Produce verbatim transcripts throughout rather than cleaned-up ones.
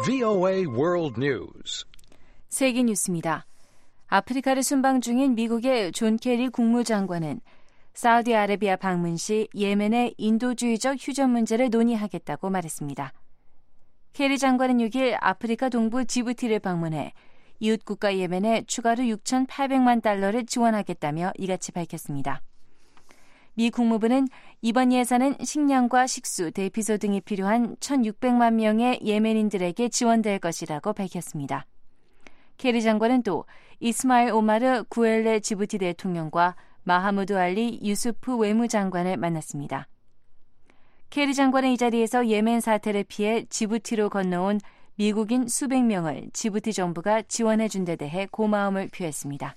브이오에이 World News. 세계 뉴스입니다. 아프리카를 순방 중인 미국의 존 케리 국무장관은 사우디아라비아 방문 시 예멘의 인도주의적 휴전 문제를 논의하겠다고 말했습니다. 케리 장관은 육 일 아프리카 동부 지부티를 방문해 이웃 국가 예멘에 추가로 육천팔백만 달러를 지원하겠다며 이같이 밝혔습니다. 미 국무부는 이번 예산은 식량과 식수, 대피소 등이 필요한 천육백만 명의 예멘인들에게 지원될 것이라고 밝혔습니다. 케리 장관은 또 이스마일 오마르 구엘레 지부티 대통령과 마하무드 알리 유수프 외무장관을 만났습니다. 케리 장관은 이 자리에서 예멘 사태를 피해 지부티로 건너온 미국인 수백 명을 지부티 정부가 지원해준 데 대해 고마움을 표했습니다.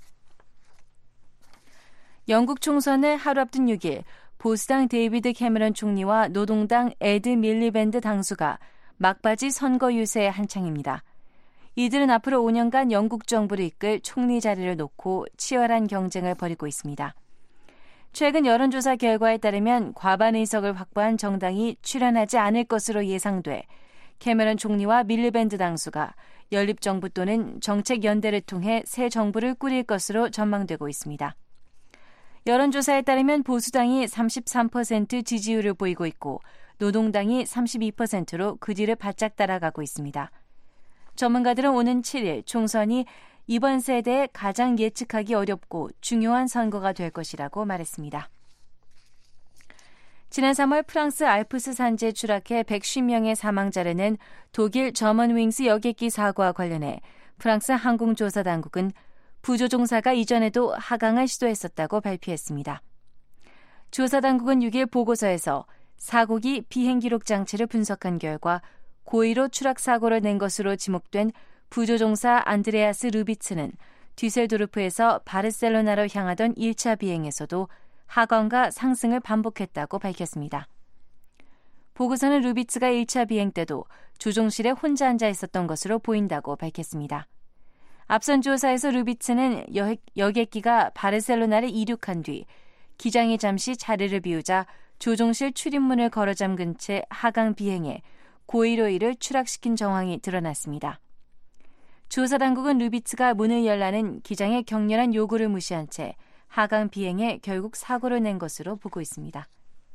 영국 총선을 하루 앞둔 육 일 보수당 데이비드 캐머런 총리와 노동당 에드 밀리밴드 당수가 막바지 선거 유세에 한창입니다. 이들은 앞으로 오 년간 영국 정부를 이끌 총리 자리를 놓고 치열한 경쟁을 벌이고 있습니다. 최근 여론조사 결과에 따르면 과반 의석을 확보한 정당이 출연하지 않을 것으로 예상돼 캐머런 총리와 밀리밴드 당수가 연립정부 또는 정책연대를 통해 새 정부를 꾸릴 것으로 전망되고 있습니다. 여론조사에 따르면 보수당이 삼십삼 퍼센트 지지율을 보이고 있고 노동당이 삼십이 퍼센트로 그 뒤를 바짝 따라가고 있습니다. 전문가들은 오는 칠 일 총선이 이번 세대에 가장 예측하기 어렵고 중요한 선거가 될 것이라고 말했습니다. 지난 삼월 프랑스 알프스 산지에 추락해 백오십 명의 사망자를 낸 독일 저먼윙스 여객기 사고와 관련해 프랑스 항공조사당국은 부조종사가 이전에도 하강을 시도했었다고 발표했습니다. 조사당국은 육 일 보고서에서 사고기 비행기록 장치를 분석한 결과 고의로 추락 사고를 낸 것으로 지목된 부조종사 안드레아스 루비츠는 뒤셀도르프에서 바르셀로나로 향하던 일 차 비행에서도 하강과 상승을 반복했다고 밝혔습니다. 보고서는 루비츠가 일 차 비행 때도 조종실에 혼자 앉아 있었던 것으로 보인다고 밝혔습니다. 앞선 조사에서 루비츠는 여, 여객기가 바르셀로나를 이륙한 뒤 기장이 잠시 자리를 비우자 조종실 출입문을 걸어 잠근 채 하강 비행해 고의로 이를 추락시킨 정황이 드러났습니다. 조사당국은 루비츠가 문을 열라는 기장의 격렬한 요구를 무시한 채 하강 비행에 결국 사고를 낸 것으로 보고 있습니다.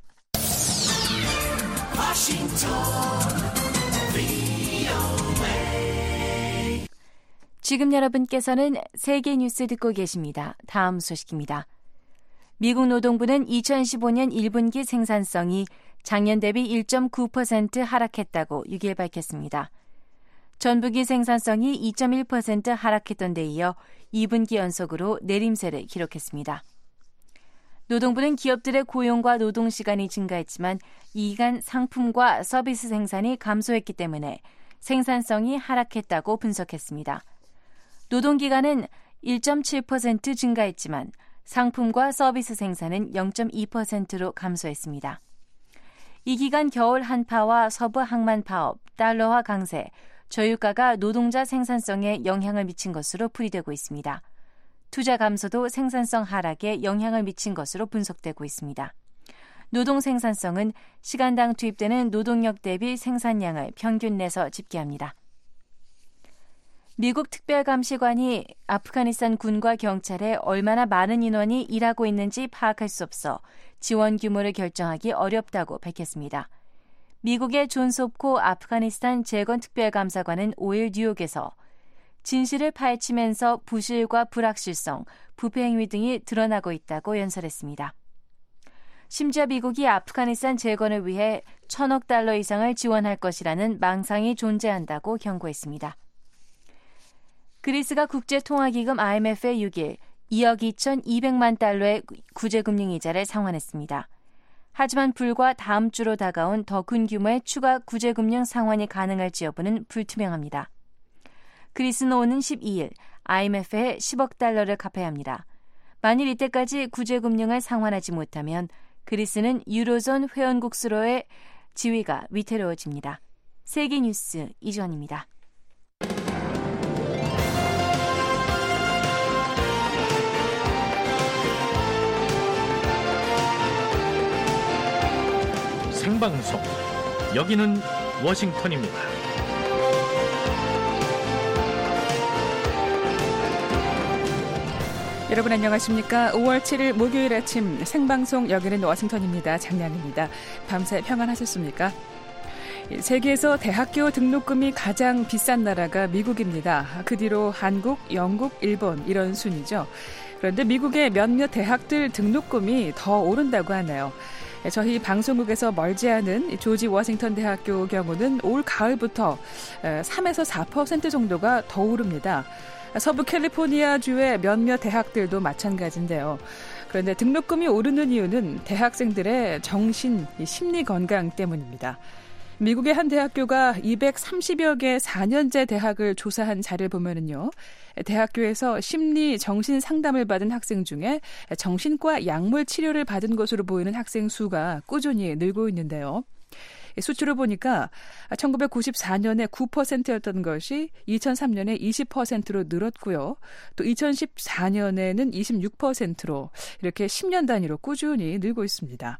지금 여러분께서는 세계 뉴스 듣고 계십니다. 다음 소식입니다. 미국 노동부는 이천십오 년 일 분기 생산성이 작년 대비 일 점 구 퍼센트 하락했다고 육 일 밝혔습니다. 전분기 생산성이 이 점 일 퍼센트 하락했던 데 이어 이 분기 연속으로 내림세를 기록했습니다. 노동부는 기업들의 고용과 노동시간이 증가했지만 이 기간 상품과 서비스 생산이 감소했기 때문에 생산성이 하락했다고 분석했습니다. 노동기간은 일 점 칠 퍼센트 증가했지만 상품과 서비스 생산은 영 점 이 퍼센트로 감소했습니다. 이 기간 겨울 한파와 서부 항만 파업, 달러화 강세, 저유가가 노동자 생산성에 영향을 미친 것으로 풀이되고 있습니다. 투자 감소도 생산성 하락에 영향을 미친 것으로 분석되고 있습니다. 노동 생산성은 시간당 투입되는 노동력 대비 생산량을 평균 내서 집계합니다. 미국 특별감시관이 아프가니스탄 군과 경찰에 얼마나 많은 인원이 일하고 있는지 파악할 수 없어 지원 규모를 결정하기 어렵다고 밝혔습니다. 미국의 존 섭코 아프가니스탄 재건특별감사관은 오 일 뉴욕에서 진실을 파헤치면서 부실과 불확실성, 부패 행위 등이 드러나고 있다고 연설했습니다. 심지어 미국이 아프가니스탄 재건을 위해 천억 달러 이상을 지원할 것이라는 망상이 존재한다고 경고했습니다. 그리스가 국제통화기금 아이엠에프에 육 일 이억 이천이백만 달러의 구제금융이자를 상환했습니다. 하지만 불과 다음 주로 다가온 더 큰 규모의 추가 구제금융 상환이 가능할지 여부는 불투명합니다. 그리스는 오는 십이 일 아이엠에프에 십억 달러를 갚아야 합니다. 만일 이때까지 구제금융을 상환하지 못하면 그리스는 유로존 회원국수로의 지위가 위태로워집니다. 세계 뉴스 이주원입니다. 생방송, 여기는 워싱턴입니다. 여러분 안녕하십니까? 오월 칠일 목요일 아침 생방송 여기는 워싱턴입니다. 장량입니다. 밤새 평안하셨습니까? 세계에서 대학교 등록금이 가장 비싼 나라가 미국입니다. 그 뒤로 한국, 영국, 일본 이런 순이죠. 그런데 미국의 몇몇 대학들 등록금이 더 오른다고 하네요. 저희 방송국에서 멀지 않은 조지 워싱턴 대학교 경우는 올 가을부터 삼에서 사 퍼센트 정도가 더 오릅니다. 서부 캘리포니아주의 몇몇 대학들도 마찬가지인데요. 그런데 등록금이 오르는 이유는 대학생들의 정신, 심리 건강 때문입니다. 미국의 한 대학교가 이백삼십여 개 사 년제 대학을 조사한 자료를 보면은요, 대학교에서 심리 정신 상담을 받은 학생 중에 정신과 약물 치료를 받은 것으로 보이는 학생 수가 꾸준히 늘고 있는데요. 수치로 보니까 천구백구십사 년에 구 퍼센트였던 것이 이천삼 년에 이십 퍼센트로 늘었고요. 또 이천십사 년에는 이십육 퍼센트로 이렇게 십 년 단위로 꾸준히 늘고 있습니다.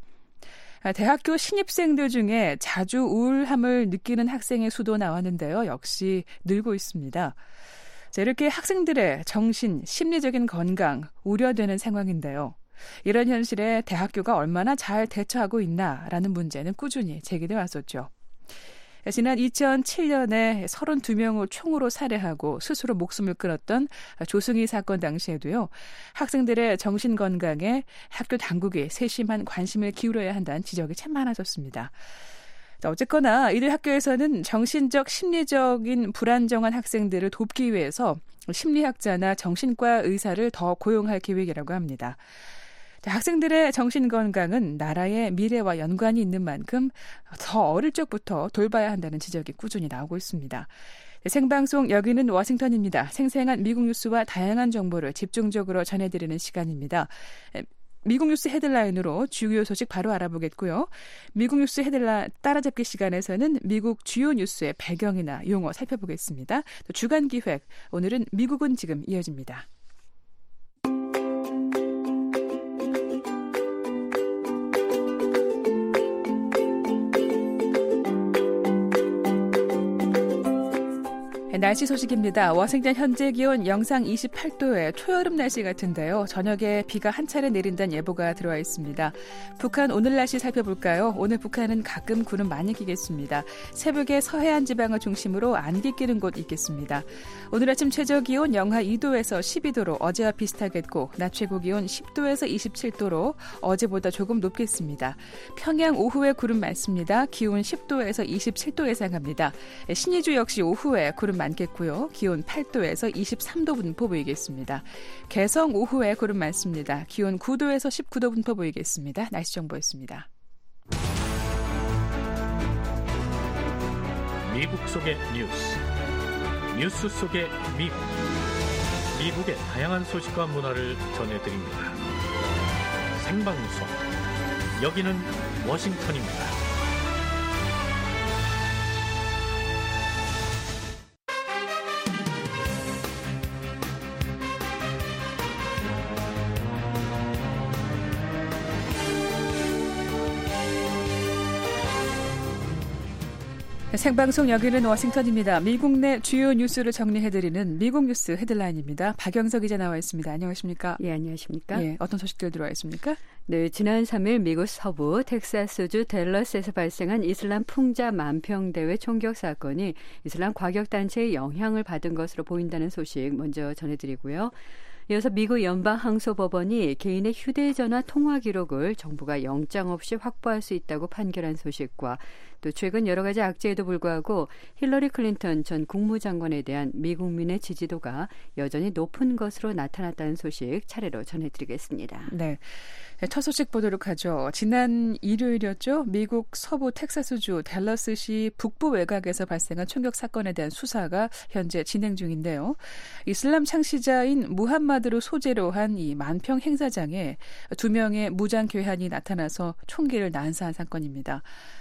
대학교 신입생들 중에 자주 우울함을 느끼는 학생의 수도 나왔는데요. 역시 늘고 있습니다. 자, 이렇게 학생들의 정신, 심리적인 건강 우려되는 상황인데요. 이런 현실에 대학교가 얼마나 잘 대처하고 있나라는 문제는 꾸준히 제기돼 왔었죠. 지난 이천칠 년에 서른두 명을 총으로 살해하고 스스로 목숨을 끊었던 조승희 사건 당시에도요, 학생들의 정신 건강에 학교 당국이 세심한 관심을 기울여야 한다는 지적이 참 많아졌습니다. 어쨌거나 이들 학교에서는 정신적, 심리적인 불안정한 학생들을 돕기 위해서 심리학자나 정신과 의사를 더 고용할 계획이라고 합니다. 학생들의 정신건강은 나라의 미래와 연관이 있는 만큼 더 어릴 적부터 돌봐야 한다는 지적이 꾸준히 나오고 있습니다. 생방송 여기는 워싱턴입니다. 생생한 미국 뉴스와 다양한 정보를 집중적으로 전해드리는 시간입니다. 미국 뉴스 헤드라인으로 주요 소식 바로 알아보겠고요. 미국 뉴스 헤드라인 따라잡기 시간에서는 미국 주요 뉴스의 배경이나 용어 살펴보겠습니다. 또 주간 기획, 오늘은 미국은 지금 이어집니다. 날씨 소식입니다. 워싱턴 현재 기온 영상 이십팔 도의 초여름 날씨 같은데요. 저녁에 비가 한 차례 내린다는 예보가 들어와 있습니다. 북한 오늘 날씨 살펴볼까요? 오늘 북한은 가끔 구름 많이 끼겠습니다. 새벽에 서해안 지방을 중심으로 안개 끼는 곳 있겠습니다. 오늘 아침 최저 기온 영하 이 도에서 십이 도로 어제와 비슷하겠고, 낮 최고 기온 십 도에서 이십칠 도로 어제보다 조금 높겠습니다. 평양 오후에 구름 많습니다. 기온 십 도에서 이십칠 도 예상합니다. 신의주 역시 오후에 구름 많겠고요. 기온 팔 도에서 이십삼 도 분포 보이겠습니다. 개성 오후에 구름 많습니다. 기온 구 도에서 십구 도 분포 보이겠습니다. 날씨 정보였습니다. 미국 속의 뉴스, 뉴스 속의 미국, 미국의 다양한 소식과 문화를 전해드립니다. 생방송, 여기는 워싱턴입니다. 생방송 여기는 워싱턴입니다. 미국 내 주요 뉴스를 정리해드리는 미국 뉴스 헤드라인입니다. 박영석 기자 나와 있습니다. 안녕하십니까? 예, 안녕하십니까? 예, 어떤 소식들 들어와 있습니까? 네, 지난 삼 일 미국 서부 텍사스주 댈러스에서 발생한 이슬람 풍자 만평대회 총격 사건이 이슬람 과격단체의 영향을 받은 것으로 보인다는 소식 먼저 전해드리고요. 이어서 미국 연방항소법원이 개인의 휴대전화 통화 기록을 정부가 영장 없이 확보할 수 있다고 판결한 소식과 또 최근 여러 가지 악재에도 불구하고 힐러리 클린턴 전 국무장관에 대한 미국민의 지지도가 여전히 높은 것으로 나타났다는 소식 차례로 전해드리겠습니다. 네, 첫 소식 보도록 하죠. 지난 일요일이었죠. 미국 서부 텍사스주 댈러스시 북부 외곽에서 발생한 총격 사건에 대한 수사가 현재 진행 중인데요. 이슬람 창시자인 무함마드를 소재로 한 이 만평 행사장에 두 명의 무장 괴한이 나타나서 총기를 난사한 사건입니다.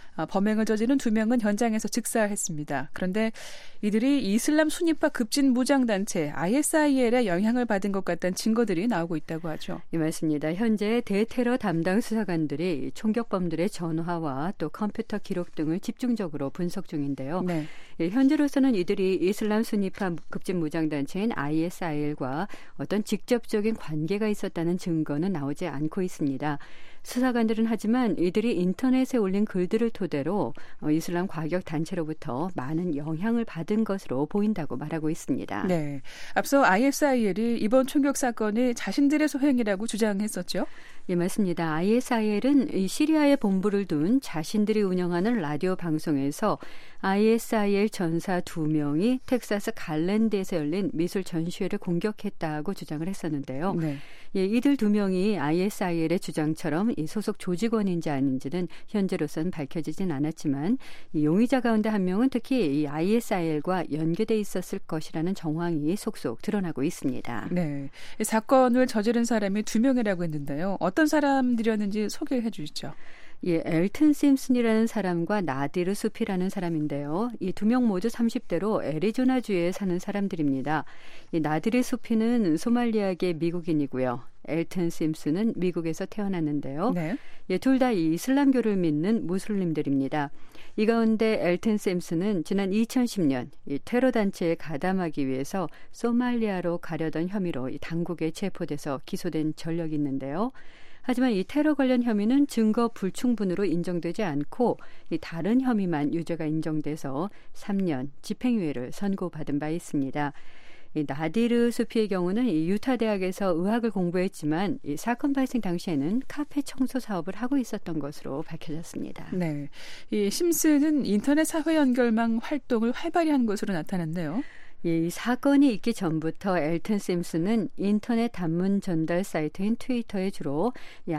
범행을 저지른 두 명은 현장에서 즉사했습니다. 그런데 이들이 이슬람 순위파 급진 무장단체 아이에스아이엘의 영향을 받은 것 같다는 증거들이 나오고 있다고 하죠. 네, 맞습니다. 현재 대테러 담당 수사관들이 총격범들의 전화와 또 컴퓨터 기록 등을 집중적으로 분석 중인데요. 네. 예, 현재로서는 이들이 이슬람 순위파 급진 무장단체인 아이에스아이엘과 어떤 직접적인 관계가 있었다는 증거는 나오지 않고 있습니다. 수사관들은 하지만 이들이 인터넷에 올린 글들을 토대로 이슬람 과격 단체로부터 많은 영향을 받은 것으로 보인다고 말하고 있습니다. 네, 앞서 아이에스아이엘이 이번 총격 사건이 자신들의 소행이라고 주장했었죠? 예, 맞습니다. 아이에스아이엘은 이 시리아에 본부를 둔 자신들이 운영하는 라디오 방송에서 아이에스아이엘 전사 두 명이 텍사스 갈랜드에서 열린 미술 전시회를 공격했다고 주장을 했었는데요. 네. 예, 이들 두 명이 아이에스아이엘의 주장처럼 이 소속 조직원인지 아닌지는 현재로서는 밝혀지진 않았지만 이 용의자 가운데 한 명은 특히 이 아이에스아이엘과 연계돼 있었을 것이라는 정황이 속속 드러나고 있습니다. 네, 이 사건을 저지른 사람이 두 명이라고 했는데요. 어떤 사람들이었는지 소개해 주시죠. 예, 엘튼 심슨이라는 사람과 나디르 수피라는 사람인데요. 이 두 명 모두 삼십 대로 애리조나주에 사는 사람들입니다. 이 나디르 수피는 소말리아계 미국인이고요. 엘튼 심슨은 미국에서 태어났는데요. 네. 예, 둘 다 이슬람교를 믿는 무슬림들입니다. 이 가운데 엘튼 심슨은 지난 이천십 년 이 테러 단체에 가담하기 위해서 소말리아로 가려던 혐의로 이 당국에 체포돼서 기소된 전력이 있는데요. 하지만 이 테러 관련 혐의는 증거 불충분으로 인정되지 않고 이 다른 혐의만 유죄가 인정돼서 삼 년 집행유예를 선고받은 바 있습니다. 이 나디르 수피의 경우는 이 유타 대학에서 의학을 공부했지만 이 사건 발생 당시에는 카페 청소 사업을 하고 있었던 것으로 밝혀졌습니다. 네, 이 심슨은 인터넷 사회 연결망 활동을 활발히 한 것으로 나타났네요. 이 사건이 있기 전부터 엘튼 심슨은 인터넷 단문 전달 사이트인 트위터에 주로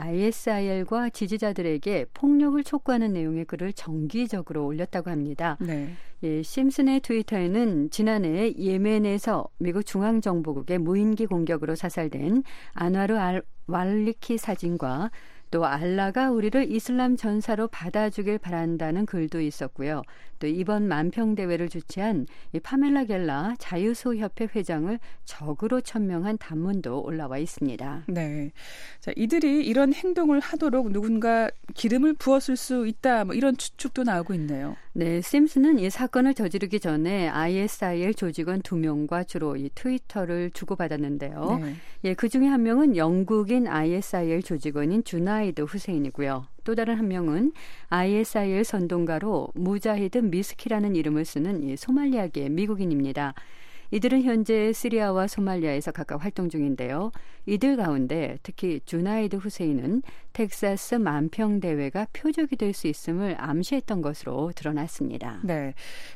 아이에스아이엘과 지지자들에게 폭력을 촉구하는 내용의 글을 정기적으로 올렸다고 합니다. 네. 예, 심슨의 트위터에는 지난해 예멘에서 미국 중앙정보국의 무인기 공격으로 사살된 안와르 알 왈리키 사진과 또 알라가 우리를 이슬람 전사로 받아주길 바란다는 글도 있었고요. 또 이번 만평대회를 주최한 이 파멜라 겔라 자유소협회 회장을 적으로 천명한 단문도 올라와 있습니다. 네, 자, 이들이 이런 행동을 하도록 누군가 기름을 부었을 수 있다, 뭐 이런 추측도 나오고 있네요. 네, 심슨은 이 사건을 저지르기 전에 아이에스아이엘 조직원 두 명과 주로 이 트위터를 주고받았는데요. 네. 예, 그 중에 한 명은 영국인 아이에스아이엘 조직원인 주나이드 후세인이고요. 또 다른 한 명은 아이에스아이엘 선동가로 무자히드 미스키라는 이름을 쓰는 이 소말리아계 미국인입니다. 이들은 현재 시리아와 소말리아에서 각각 활동 중인데요. 이들 가운데 특히 주나이드 후세인은 텍사스 만평대회가 표적이 될 수 있음을 암시했던 것으로 드러났습니다. 네,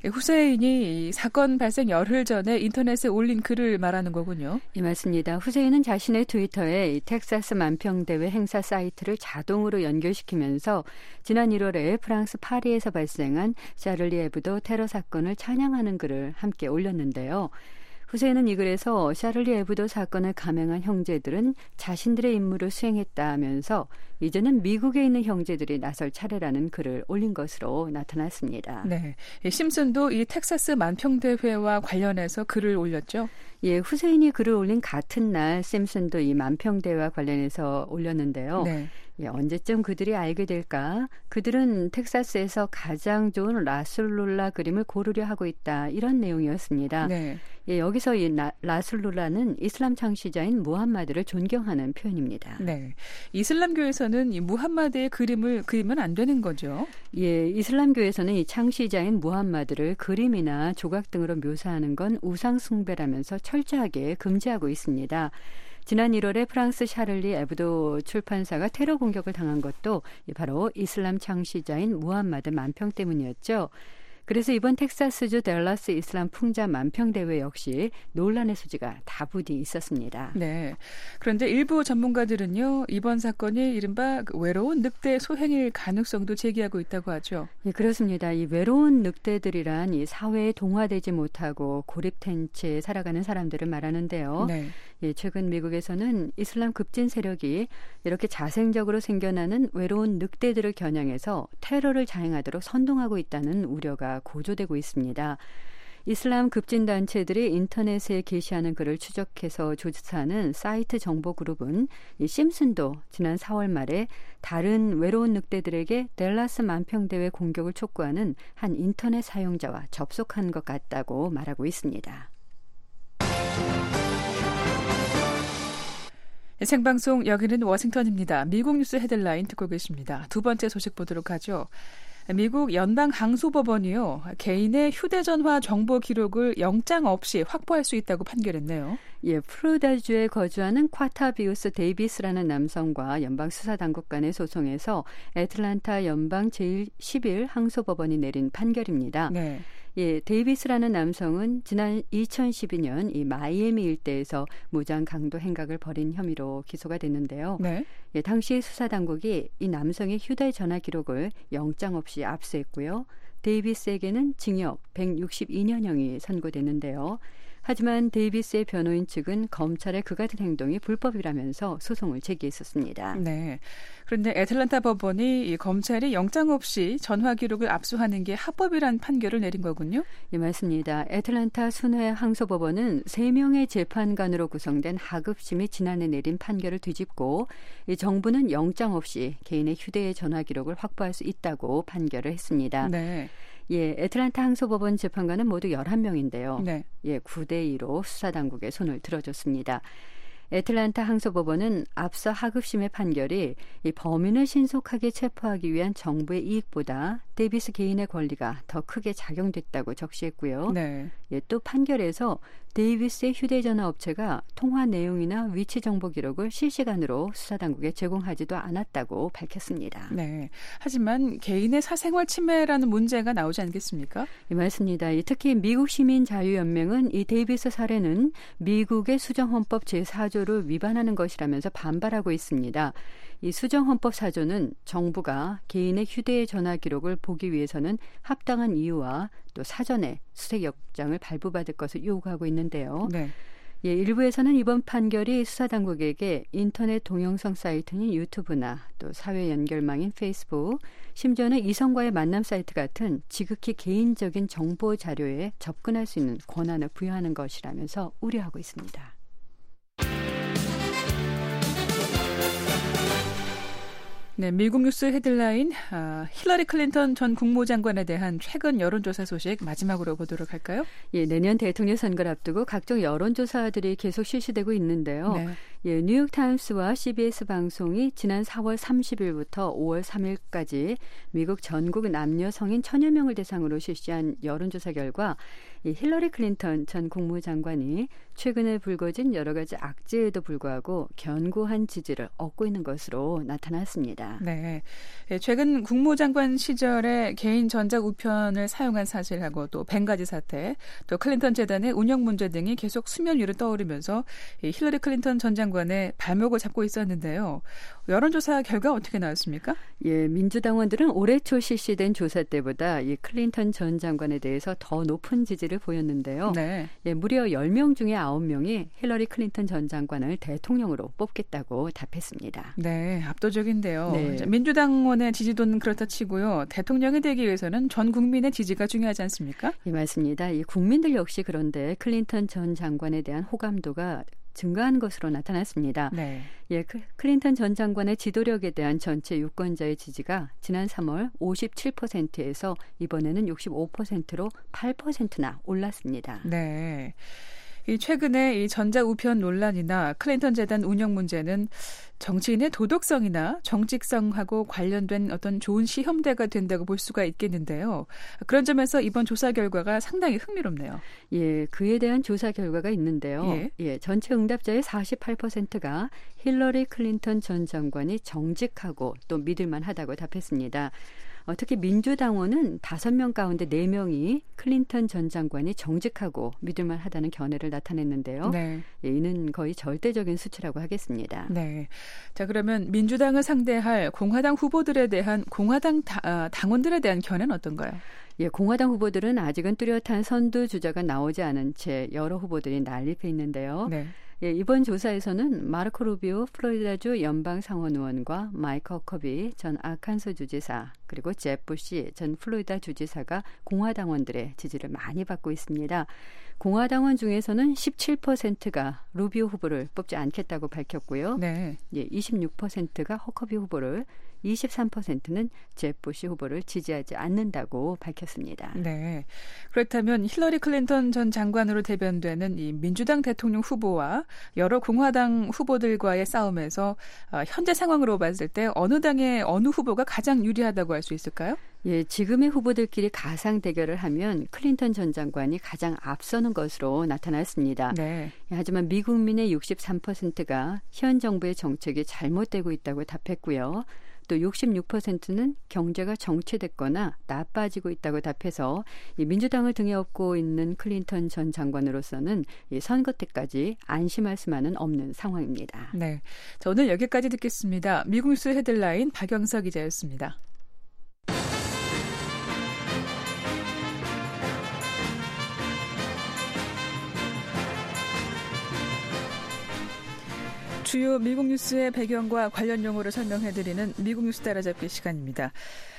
후세인이 이 사건 발생 열흘 전에 인터넷에 올린 글을 말하는 거군요. 예, 맞습니다. 후세인은 자신의 트위터에 이 텍사스 만평대회 행사 사이트를 자동으로 연결시키면서 지난 일월에 프랑스 파리에서 발생한 샤를리 에브도 테러 사건을 찬양하는 글을 함께 올렸는데요. 후세인은 이 글에서 샤를리 에브도 사건을 감행한 형제들은 자신들의 임무를 수행했다면서 이제는 미국에 있는 형제들이 나설 차례라는 글을 올린 것으로 나타났습니다. 네, 심슨도 이 텍사스 만평대회와 관련해서 글을 올렸죠? 예, 후세인이 글을 올린 같은 날 심슨도 이 만평대회와 관련해서 올렸는데요. 네. 예, 언제쯤 그들이 알게 될까? 그들은 텍사스에서 가장 좋은 라술룰라 그림을 고르려 하고 있다. 이런 내용이었습니다. 네. 예, 여기서 이 라, 라술룰라는 이슬람 창시자인 무함마드를 존경하는 표현입니다. 네, 이슬람교에서는 이 무함마드의 그림을 그리면 안 되는 거죠? 예, 이슬람교에서는 이 창시자인 무함마드를 그림이나 조각 등으로 묘사하는 건 우상 숭배라면서 철저하게 금지하고 있습니다. 지난 일월에 프랑스 샤를리 에브도 출판사가 테러 공격을 당한 것도 바로 이슬람 창시자인 무함마드 만평 때문이었죠. 그래서 이번 텍사스주 댈러스 이슬람 풍자 만평대회 역시 논란의 소지가 다분히 있었습니다. 네. 그런데 일부 전문가들은요, 이번 사건이 이른바 외로운 늑대 소행일 가능성도 제기하고 있다고 하죠. 예, 그렇습니다. 이 외로운 늑대들이란 이 사회에 동화되지 못하고 고립된 채 살아가는 사람들을 말하는데요. 네. 예, 최근 미국에서는 이슬람 급진 세력이 이렇게 자생적으로 생겨나는 외로운 늑대들을 겨냥해서 테러를 자행하도록 선동하고 있다는 우려가 고조되고 있습니다. 이슬람 급진 단체들이 인터넷에 게시하는 글을 추적해서 조사하는 사이트 정보 그룹은 이 심슨도 지난 사월 말에 다른 외로운 늑대들에게 댈러스 만평대회 공격을 촉구하는 한 인터넷 사용자와 접속한 것 같다고 말하고 있습니다. 생방송 여기는 워싱턴입니다. 미국 뉴스 헤드라인 듣고 계십니다. 두 번째 소식 보도록 하죠. 미국 연방항소법원이요, 개인의 휴대전화 정보 기록을 영장 없이 확보할 수 있다고 판결했네요. 예, 플로리다주에 거주하는 콰타비우스 데이비스라는 남성과 연방수사당국 간의 소송에서 애틀란타 연방 제십일 항소법원이 내린 판결입니다. 네. 예, 데이비스라는 남성은 지난 이천십이 년 이 마이애미 일대에서 무장 강도 행각을 벌인 혐의로 기소가 됐는데요. 네. 예, 당시 수사당국이 이 남성의 휴대전화 기록을 영장 없이 압수했고요. 데이비스에게는 징역 백육십이 년형이 선고됐는데요. 하지만 데이비스의 변호인 측은 검찰의 그 같은 행동이 불법이라면서 소송을 제기했었습니다. 네. 그런데 애틀란타 법원이 이 검찰이 영장 없이 전화 기록을 압수하는 게 합법이란 판결을 내린 거군요. 예, 맞습니다. 애틀란타 순회 항소법원은 세 명의 재판관으로 구성된 하급심이 지난해 내린 판결을 뒤집고 이 정부는 영장 없이 개인의 휴대의 전화 기록을 확보할 수 있다고 판결을 했습니다. 네. 예, 애틀란타 항소법원 재판관은 모두 열한 명인데요. 네. 예, 구 대 이로 수사당국의 손을 들어줬습니다. 애틀란타 항소법원은 앞서 하급심의 판결이 이 범인을 신속하게 체포하기 위한 정부의 이익보다 데이비스 개인의 권리가 더 크게 작용됐다고 적시했고요. 네. 예, 또 판결에서 데이비스의 휴대전화 업체가 통화 내용이나 위치 정보 기록을 실시간으로 수사당국에 제공하지도 않았다고 밝혔습니다. 네. 하지만 개인의 사생활 침해라는 문제가 나오지 않겠습니까? 예, 맞습니다. 특히 미국 시민자유연맹은 이 데이비스 사례는 미국의 수정헌법 제사 조를 위반하는 것이라면서 반발하고 있습니다. 이 수정헌법 사 조는 정부가 개인의 휴대전화 기록을 보기 위해서는 합당한 이유와 또 사전에 수색영장을 발부받을 것을 요구하고 있는데요. 네. 예, 일부에서는 이번 판결이 수사당국에게 인터넷 동영상 사이트인 유튜브나 또 사회 연결망인 페이스북, 심지어는 이성과의 만남 사이트 같은 지극히 개인적인 정보 자료에 접근할 수 있는 권한을 부여하는 것이라면서 우려하고 있습니다. 네, 미국 뉴스 헤드라인, 아, 힐러리 클린턴 전 국무장관에 대한 최근 여론조사 소식 마지막으로 보도록 할까요? 예, 내년 대통령 선거를 앞두고 각종 여론조사들이 계속 실시되고 있는데요. 네. 예, 뉴욕타임스와 씨비에스 방송이 지난 사월 삼십일부터 오월 삼일까지 미국 전국 남녀 성인 천여 명을 대상으로 실시한 여론조사 결과 이 힐러리 클린턴 전 국무장관이 최근에 불거진 여러 가지 악재에도 불구하고 견고한 지지를 얻고 있는 것으로 나타났습니다. 네, 최근 국무장관 시절에 개인 전자 우편을 사용한 사실하고 또 벵가지 사태, 또 클린턴 재단의 운영 문제 등이 계속 수면 위로 떠오르면서 힐러리 클린턴 전 장관의 발목을 잡고 있었는데요. 여론조사 결과 어떻게 나왔습니까? 예, 민주당원들은 올해 초 실시된 조사 때보다 이 클린턴 전 장관에 대해서 더 높은 지지를 보였는데요. 네. 예, 무려 열 명 중에 아홉 명이 힐러리 클린턴 전 장관을 대통령으로 뽑겠다고 답했습니다. 네, 압도적인데요. 네. 민주당원의 지지도는 그렇다 치고요. 대통령이 되기 위해서는 전 국민의 지지가 중요하지 않습니까? 예, 맞습니다. 이 국민들 역시 그런데 클린턴 전 장관에 대한 호감도가 증가한 것으로 나타났습니다. 네. 예, 클린턴 전 장관의 지도력에 대한 전체 유권자의 지지가 지난 삼월 오십칠 퍼센트에서 이번에는 육십오 퍼센트로 팔 퍼센트나 올랐습니다. 네. 이 최근에 이 전자우편 논란이나 클린턴 재단 운영 문제는 정치인의 도덕성이나 정직성하고 관련된 어떤 좋은 시험대가 된다고 볼 수가 있겠는데요. 그런 점에서 이번 조사 결과가 상당히 흥미롭네요. 예, 그에 대한 조사 결과가 있는데요. 예. 예, 전체 응답자의 사십팔 퍼센트가 힐러리 클린턴 전 장관이 정직하고 또 믿을만하다고 답했습니다. 어, 특히 민주당원은 다섯 명 가운데 네 명이 클린턴 전 장관이 정직하고 믿을만하다는 견해를 나타냈는데요. 네. 예, 이는 거의 절대적인 수치라고 하겠습니다. 네. 자, 그러면 민주당을 상대할 공화당 후보들에 대한 공화당 다, 아, 당원들에 대한 견해는 어떤가요? 예, 공화당 후보들은 아직은 뚜렷한 선두 주자가 나오지 않은 채 여러 후보들이 난립해 있는데요. 네. 예, 이번 조사에서는 마르코 루비오 플로리다주 연방상원의원과 마이크 허커비 전 아칸소 주지사 그리고 잽 부시 전 플로리다 주지사가 공화당원들의 지지를 많이 받고 있습니다. 공화당원 중에서는 십칠 퍼센트가 루비오 후보를 뽑지 않겠다고 밝혔고요. 네. 예, 이십육 퍼센트가 허커비 후보를, 이십삼 퍼센트는 잽 부시 후보를 지지하지 않는다고 밝혔습니다. 네. 그렇다면 힐러리 클린턴 전 장관으로 대변되는 이 민주당 대통령 후보와 여러 공화당 후보들과의 싸움에서 어, 현재 상황으로 봤을 때 어느 당의 어느 후보가 가장 유리하다고 할 수 있을까요? 예, 지금의 후보들끼리 가상 대결을 하면 클린턴 전 장관이 가장 앞서는 것으로 나타났습니다. 네. 하지만 미국민의 육십삼 퍼센트가 현 정부의 정책이 잘못되고 있다고 답했고요. 또 육십육 퍼센트는 경제가 정체됐거나 나빠지고 있다고 답해서 이 민주당을 등에 업고 있는 클린턴 전 장관으로서는 이 선거 때까지 안심할 수만은 없는 상황입니다. 네. 자, 오늘 여기까지 듣겠습니다. 미국 뉴스 헤드라인 박영석 기자였습니다. 주요 미국 뉴스의 배경과 관련 용어를 설명해드리는 미국 뉴스 따라잡기 시간입니다.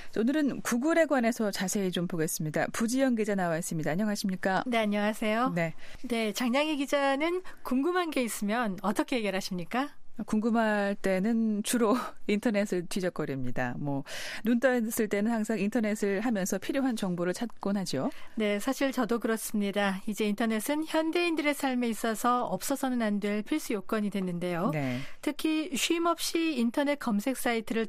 오늘은 구글에 관해서 자세히 좀 보겠습니다. 부지영 기자 나와 있습니다. 안녕하십니까? 네, 안녕하세요. 네. 네, 장량희 기자는 궁금한 게 있으면 어떻게 해결하십니까? 궁금할 때는 주로 인터넷을 뒤적거립니다. 뭐 눈 떠있을 때는 항상 인터넷을 하면서 필요한 정보를 찾곤 하죠. 네, 사실 저도 그렇습니다. 이제 인터넷은 현대인들의 삶에 있어서 없어서는 안 될 필수 요건이 됐는데요. 네. 특히 쉼없이 인터넷 검색 사이트를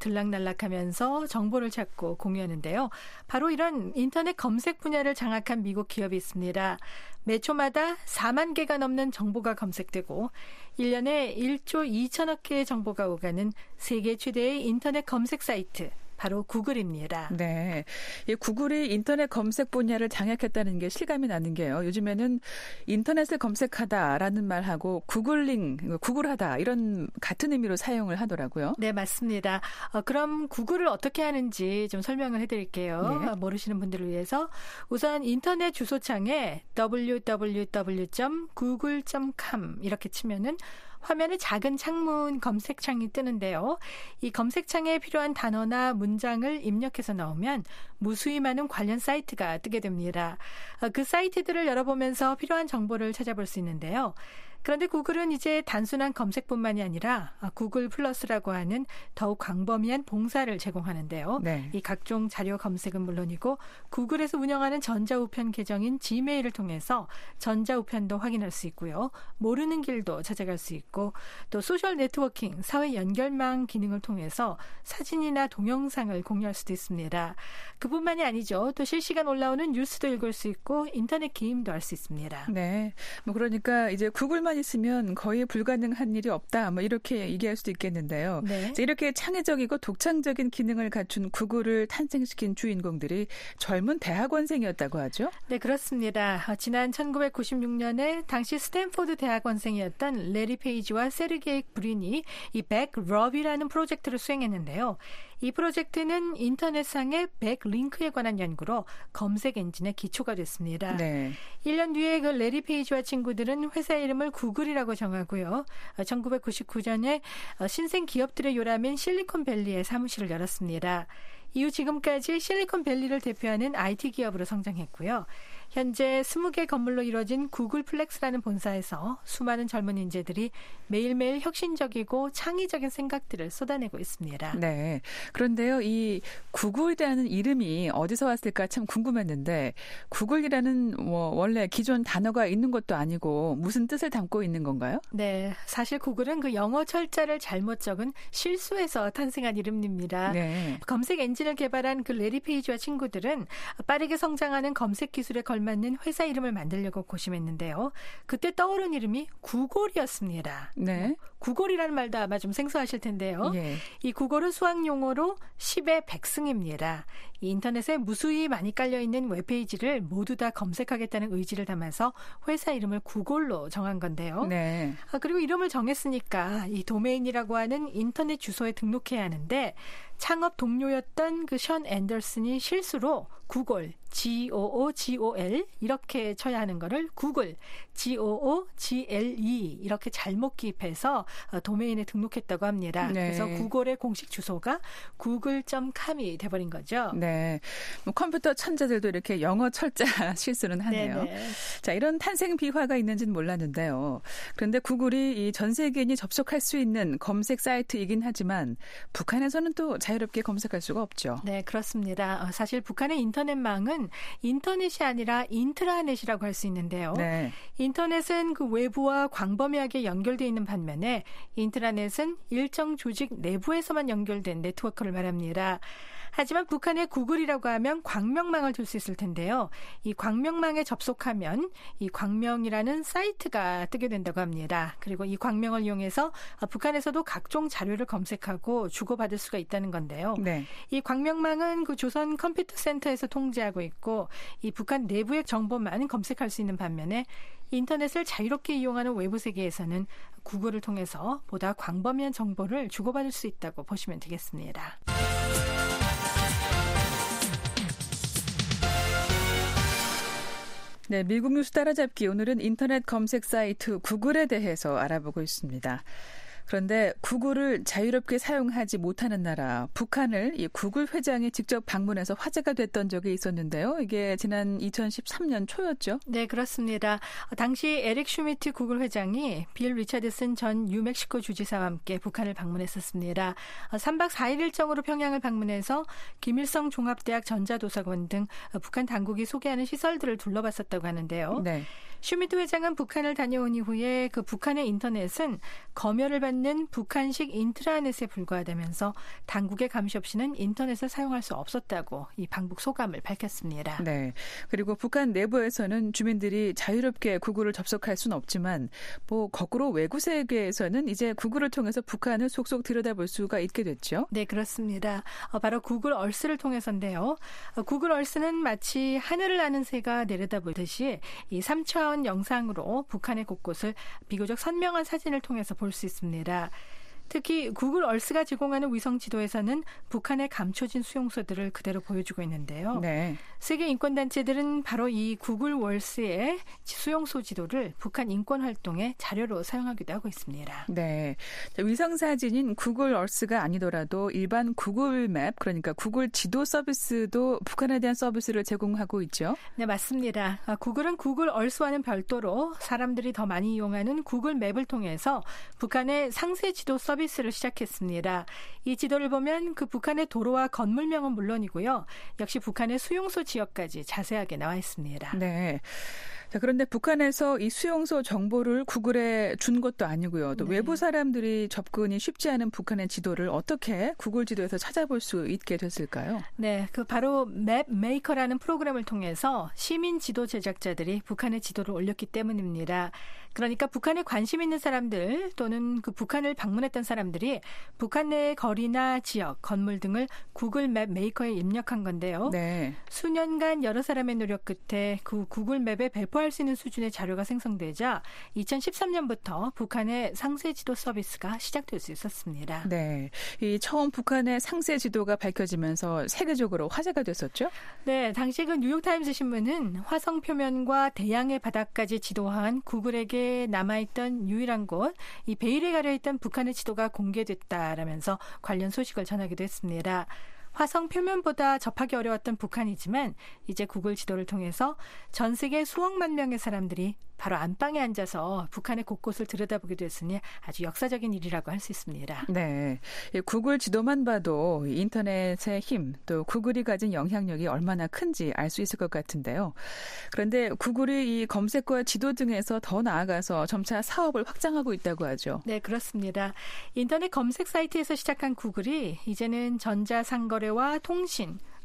들락날락하면서 정보를 찾고 공유하는데요. 바로 이런 인터넷 검색 분야를 장악한 미국 기업이 있습니다. 매 초마다 사만 개가 넘는 정보가 검색되고 일 년에 일조 이천억 개의 정보가 오가는 세계 최대의 인터넷 검색 사이트, 바로 구글입니다. 네, 이 구글이 인터넷 검색 분야를 장악했다는 게 실감이 나는 게요. 요즘에는 인터넷을 검색하다라는 말하고 구글링, 구글하다 이런 같은 의미로 사용을 하더라고요. 네, 맞습니다. 어, 그럼 구글을 어떻게 하는지 좀 설명을 해드릴게요. 네. 모르시는 분들을 위해서 우선 인터넷 주소창에 더블유 더블유 더블유 점 구글 점 컴 이렇게 치면은 화면에 작은 창문 검색창이 뜨는데요. 이 검색창에 필요한 단어나 문장을 입력해서 넣으면 무수히 많은 관련 사이트가 뜨게 됩니다. 그 사이트들을 열어보면서 필요한 정보를 찾아볼 수 있는데요. 그런데 구글은 이제 단순한 검색뿐만이 아니라 구글 플러스라고 하는 더욱 광범위한 봉사를 제공하는데요. 네. 이 각종 자료 검색은 물론이고 구글에서 운영하는 전자우편 계정인 지메일을 통해서 전자우편도 확인할 수 있고요. 모르는 길도 찾아갈 수 있고 또 소셜 네트워킹, 사회 연결망 기능을 통해서 사진이나 동영상을 공유할 수도 있습니다. 그뿐만이 아니죠. 또 실시간 올라오는 뉴스도 읽을 수 있고 인터넷 게임도 할 수 있습니다. 네, 뭐 그러니까 이제 구글만 있으면 거의 불가능한 일이 없다. 뭐 이렇게 얘기할 수도 있겠는데요. 네. 이렇게 창의적이고 독창적인 기능을 갖춘 구글을 탄생시킨 주인공들이 젊은 대학원생이었다고 하죠? 네, 그렇습니다. 지난 천구백구십육 년에 당시 스탠포드 대학원생이었던 레리 페이지와 세르게이 브린이 이 백러비라는 프로젝트를 수행했는데요. 이 프로젝트는 인터넷상의 백링크에 관한 연구로 검색 엔진의 기초가 됐습니다. 네. 일 년 뒤에 그 레리 페이지와 친구들은 회사 이름을 구글이라고 정하고요. 천구백구십구 년에 신생 기업들의 요람인 실리콘밸리에 사무실을 열었습니다. 이후 지금까지 실리콘밸리를 대표하는 아이티 기업으로 성장했고요. 현재 스무 개 건물로 이루어진 구글 플렉스라는 본사에서 수많은 젊은 인재들이 매일매일 혁신적이고 창의적인 생각들을 쏟아내고 있습니다. 네. 그런데요, 이 구글이라는 이름이 어디서 왔을까 참 궁금했는데 구글이라는 뭐 원래 기존 단어가 있는 것도 아니고 무슨 뜻을 담고 있는 건가요? 네. 사실 구글은 그 영어 철자를 잘못 적은 실수에서 탄생한 이름입니다. 네. 검색 엔진을 개발한 그 레리 페이지와 친구들은 빠르게 성장하는 검색 기술에 걸맞는 회사 이름을 만들려고 고심했는데요. 그때 떠오른 이름이 구글이었습니다. 네. 구글이라는 말도 아마 좀 생소하실 텐데요. 예. 이 구글은 수학 용어로 십의 백승입니다. 이 인터넷에 무수히 많이 깔려있는 웹페이지를 모두 다 검색하겠다는 의지를 담아서 회사 이름을 구글로 정한 건데요. 네. 아, 그리고 이름을 정했으니까 이 도메인이라고 하는 인터넷 주소에 등록해야 하는데 창업 동료였던 그 션 앤더슨이 실수로 구글, 지 오 오 지 오 엘 이렇게 쳐야 하는 거를 구글, 지 오 오 지 엘 이 이렇게 잘못 기입해서 도메인에 등록했다고 합니다. 네. 그래서 구글의 공식 주소가 구글 점 컴이 돼버린 거죠. 네. 뭐 컴퓨터 천재들도 이렇게 영어 철자 실수는 하네요. 네네. 자, 이런 탄생 비화가 있는지는 몰랐는데요. 그런데 구글이 이 전 세계인이 접속할 수 있는 검색 사이트이긴 하지만 북한에서는 또 자유롭게 검색할 수가 없죠. 네, 그렇습니다. 사실 북한의 인터넷망은 인터넷이 아니라 인트라넷이라고 할 수 있는데요. 네. 인터넷은 그 외부와 광범위하게 연결되어 있는 반면에 인트라넷은 일정 조직 내부에서만 연결된 네트워크를 말합니다. 하지만 북한의 구글이라고 하면 광명망을 둘 수 있을 텐데요. 이 광명망에 접속하면 이 광명이라는 사이트가 뜨게 된다고 합니다. 그리고 이 광명을 이용해서 북한에서도 각종 자료를 검색하고 주고받을 수가 있다는 건데요. 네. 이 광명망은 그 조선 컴퓨터 센터에서 통제하고 있고 이 북한 내부의 정보만 검색할 수 있는 반면에 인터넷을 자유롭게 이용하는 외부 세계에서는 구글을 통해서 보다 광범위한 정보를 주고받을 수 있다고 보시면 되겠습니다. 네, 미국 뉴스 따라잡기 오늘은 인터넷 검색 사이트 구글에 대해서 알아보고 있습니다. 그런데 구글을 자유롭게 사용하지 못하는 나라 북한을 이 구글 회장이 직접 방문해서 화제가 됐던 적이 있었는데요. 이게 지난 이천십삼 년 초였죠? 네, 그렇습니다. 당시 에릭 슈미트 구글 회장이 빌 리차드슨 전 뉴멕시코 주지사와 함께 북한을 방문했었습니다. 삼 박 사 일 일정으로 평양을 방문해서 김일성 종합대학 전자도서관 등 북한 당국이 소개하는 시설들을 둘러봤었다고 하는데요. 네. 슈미트 회장은 북한을 다녀온 이후에 그 북한의 인터넷은 검열을 받는 북한식 인트라넷에 불과하다면서 당국의 감시 없이는 인터넷을 사용할 수 없었다고 이 방북 소감을 밝혔습니다. 네. 그리고 북한 내부에서는 주민들이 자유롭게 구글을 접속할 수는 없지만 뭐 거꾸로 외부 세계에서는 이제 구글을 통해서 북한을 속속 들여다볼 수가 있게 됐죠. 네, 그렇습니다. 어, 바로 구글 얼스를 통해서인데요. 어, 구글 얼스는 마치 하늘을 나는 새가 내려다보듯이 이 삼 차원 영상으로 북한의 곳곳을 비교적 선명한 사진을 통해서 볼 수 있습니다. 특히 구글 얼스가 제공하는 위성 지도에서는 북한의 감춰진 수용소들을 그대로 보여주고 있는데요. 네. 세계 인권단체들은 바로 이 구글 월스의 수용소 지도를 북한 인권 활동의 자료로 사용하기도 하고 있습니다. 네. 위성 사진인 구글 얼스가 아니더라도 일반 구글 맵, 그러니까 구글 지도 서비스도 북한에 대한 서비스를 제공하고 있죠. 네, 맞습니다. 구글은 구글 얼스와는 별도로 사람들이 더 많이 이용하는 구글 맵을 통해서 북한의 상세 지도 서비스 서비스를 시작했습니다. 이 지도를 보면 그 북한의 도로와 건물명은 물론이고요. 역시 북한의 수용소 지역까지 자세하게 나와 있습니다. 네. 자, 그런데 북한에서 이 수용소 정보를 구글에 준 것도 아니고요. 또 네. 외부 사람들이 접근이 쉽지 않은 북한의 지도를 어떻게 구글 지도에서 찾아볼 수 있게 됐을까요? 네, 그 바로 맵 메이커라는 프로그램을 통해서 시민 지도 제작자들이 북한의 지도를 올렸기 때문입니다. 그러니까 북한에 관심 있는 사람들 또는 그 북한을 방문했던 사람들이 북한 내의 거리나 지역, 건물 등을 구글 맵 메이커에 입력한 건데요. 네. 수년간 여러 사람의 노력 끝에 그 구글 맵에 배포할 수 있는 수준의 자료가 생성되자 이천십삼 년부터 북한의 상세 지도 서비스가 시작될 수 있었습니다. 네. 이 처음 북한의 상세 지도가 밝혀지면서 세계적으로 화제가 됐었죠? 네, 당시 그 뉴욕타임스 신문은 화성 표면과 대양의 바닥까지 지도한 구글에게 남아있던 유일한 곳, 이 베일에 가려있던 북한의 지도가 공개됐다라면서 관련 소식을 전하기도 했습니다. 화성 표면보다 접하기 어려웠던 북한이지만 이제 구글 지도를 통해서 전 세계 수억만 명의 사람들이 바로 안방에 앉아서 북한의 곳곳을 들여다보게 됐으니 아주 역사적인 일이라고 할 수 있습니다. 네, 구글 지도만 봐도 인터넷의 힘, 또 구글이 가진 영향력이 얼마나 큰지 알 수 있을 것 같은데요. 그런데 구글이 이 검색과 지도 등에서 더 나아가서 점차 사업을 확장하고 있다고 하죠. 네, 그렇습니다. 인터넷 검색 사이트에서 시작한 구글이 이제는 전자상거래와 통신,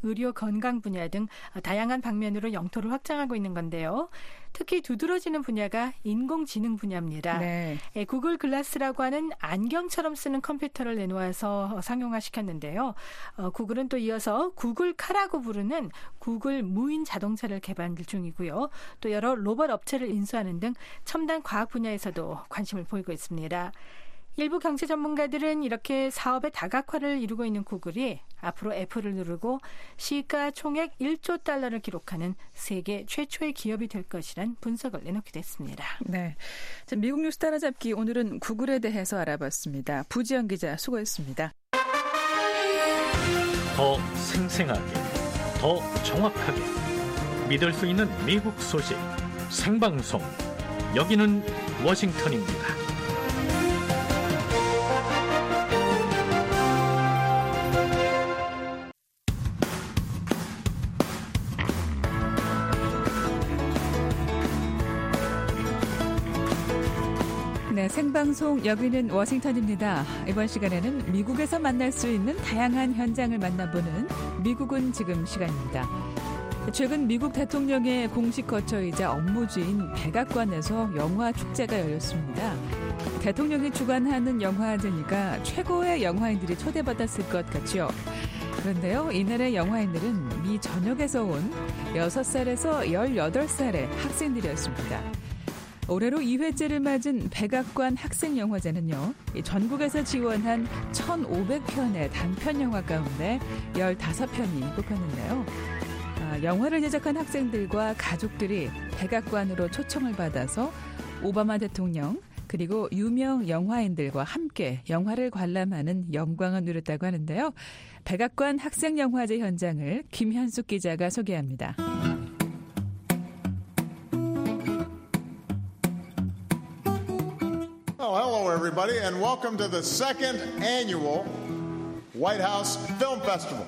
의료 건강 분야 등 다양한 방면으로 영토를 확장하고 있는 건데요. 특히 두드러지는 분야가 인공지능 분야입니다. 네. 구글 글라스라고 하는 안경처럼 쓰는 컴퓨터를 내놓아서 상용화시켰는데요. 어, 구글은 또 이어서 구글카라고 부르는 구글 무인 자동차를 개발 중이고요. 또 여러 로봇 업체를 인수하는 등 첨단 과학 분야에서도 관심을 보이고 있습니다. 일부 경제 전문가들은 이렇게 사업의 다각화를 이루고 있는 구글이 앞으로 애플을 누르고 시가 총액 일조 달러를 기록하는 세계 최초의 기업이 될 것이란 분석을 내놓기도 했습니다. 네, 자, 미국 뉴스 따라잡기 오늘은 구글에 대해서 알아봤습니다. 부지연 기자 수고했습니다. 더 생생하게, 더 정확하게 믿을 수 있는 미국 소식 생방송. 여기는 워싱턴입니다. 네, 생방송 여기는 워싱턴입니다. 이번 시간에는 미국에서 만날 수 있는 다양한 현장을 만나보는 미국은 지금 시간입니다. 최근 미국 대통령의 공식 거처이자 업무지인 백악관에서 영화 축제가 열렸습니다. 대통령이 주관하는 영화제니까 최고의 영화인들이 초대받았을 것 같죠. 그런데요, 이날의 영화인들은 미 전역에서 온 여섯 살에서 열여덟 살의 학생들이었습니다. 올해로 이 회째를 맞은 백악관 학생영화제는요, 전국에서 지원한 천오백 편의 단편영화 가운데 열다섯 편이 뽑혔는데요. 아, 영화를 제작한 학생들과 가족들이 백악관으로 초청을 받아서 오바마 대통령 그리고 유명 영화인들과 함께 영화를 관람하는 영광을 누렸다고 하는데요. 백악관 학생영화제 현장을 김현숙 기자가 소개합니다. Oh, hello, everybody, and welcome to the second annual White House Film Festival.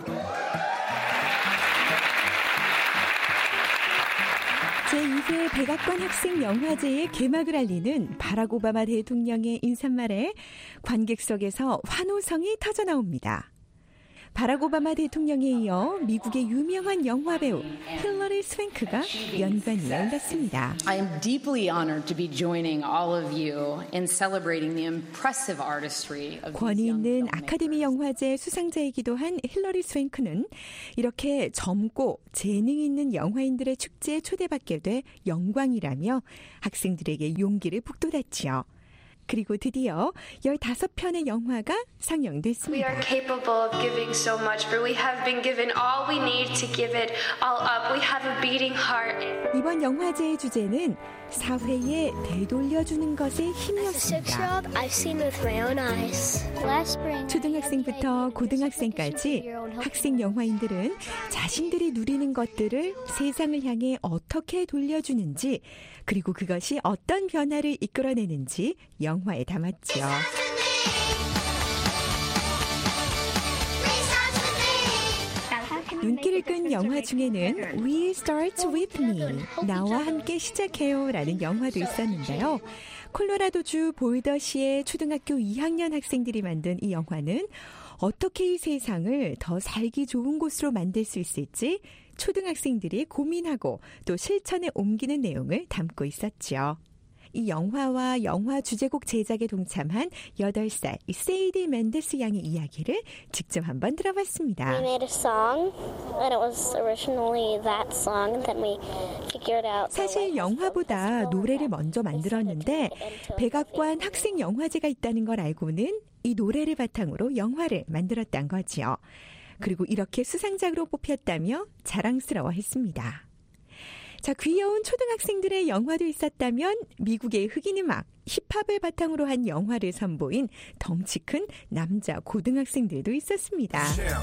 제이 회 백악관 학생 영화제의 개막을 알리는 바락 오바마 대통령의 인사말에 관객석에서 환호성이 터져나옵니다. 바락 오바마 대통령에 이어 미국의 유명한 영화배우 힐러리 스웬크가 연관이 올랐습니다. I am deeply honored to be joining all of you in celebrating the impressive artistry of these 권위 young 있는 filmmakers. 아카데미 영화제 수상자이기도 한 힐러리 스웬크는 이렇게 젊고 재능 있는 영화인들의 축제에 초대받게 돼 영광이라며 학생들에게 용기를 북돋았지요. 그리고 드디어 열다섯 편의 영화가 We 상영됐습니다. are capable of giving so much, for we have been given all we need to give it all up. We have a beating heart. 이번 영화제의 주제는 사회에 되돌려주는 것의 힘이었습니다. I've seen with my own eyes. Last spring, 초등학생부터 고등학생까지 학생 영화인들은 자신들이 누리는 것들을 세상을 향해 어떻게 돌려주는지, 그리고 그것이 어떤 변화를 이끌어내는지 영화에 담았죠. 눈길을 끈 영화 중에는 We Start With Me, 나와 함께 시작해요 라는 영화도 있었는데요. 콜로라도주 보이더시의 초등학교 이 학년 학생들이 만든 이 영화는 어떻게 이 세상을 더 살기 좋은 곳으로 만들 수 있을지 초등학생들이 고민하고 또 실천에 옮기는 내용을 담고 있었죠. 이 영화와 영화 주제곡 제작에 동참한 여덟 살 세이디 멘데스 양의 이야기를 직접 한번 들어봤습니다. We made a song, and it was originally that song, and then we figured out. 사실 영화보다 노래를 먼저 만들었는데 백악관 학생 영화제가 있다는 걸 알고는 이 노래를 바탕으로 영화를 만들었단 거지요. 그리고 이렇게 수상작으로 뽑혔다며 자랑스러워했습니다. 자, 귀여운 초등학생들의 영화도 있었다면 미국의 흑인 음악, 힙합을 바탕으로 한 영화를 선보인 덩치 큰 남자 고등학생들도 있었습니다.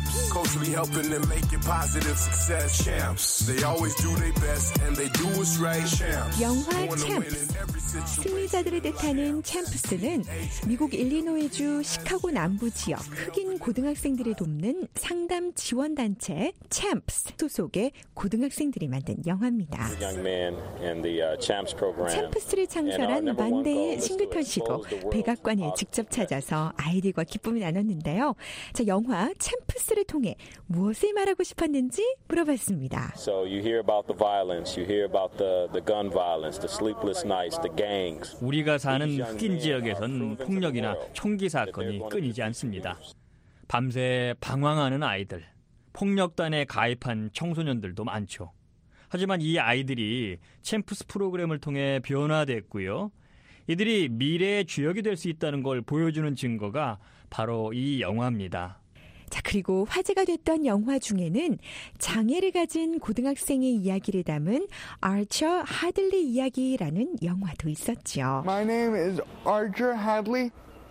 영화 챔프스, 승리자들을 뜻하는 챔프스는 미국 일리노이주 시카고 남부 지역 흑인 고등학생들을 돕는 상담 지원단체 챔프스 소속의 고등학생들이 만든 영화입니다. 챔프스를 창설한 만데일 덕분에 싱글턴 씨도 백악관에 직접 찾아서 아이들과 기쁨을 나눴는데요. 자, 영화 챔프스를 통해 무엇을 말하고 싶었는지 물어봤습니다. So you hear about the violence, you hear about the the gun violence, the sleepless nights, the gangs. 우리가 사는 흑인 지역에선 폭력이나 총기 사건이 끊이지 않습니다. 밤새 방황하는 아이들, 폭력단에 가입한 청소년들도 많죠. 하지만 이 아이들이 챔프스 프로그램을 통해 변화됐고요. 이들이 미래의 주역이 될 수 있다는 걸 보여주는 증거가 바로 이 영화입니다. 자, 그리고 화제가 됐던 영화 중에는 장애를 가진 고등학생의 이야기를 담은 아처 하들리 이야기라는 영화도 있었죠. My name is Archer Hadley.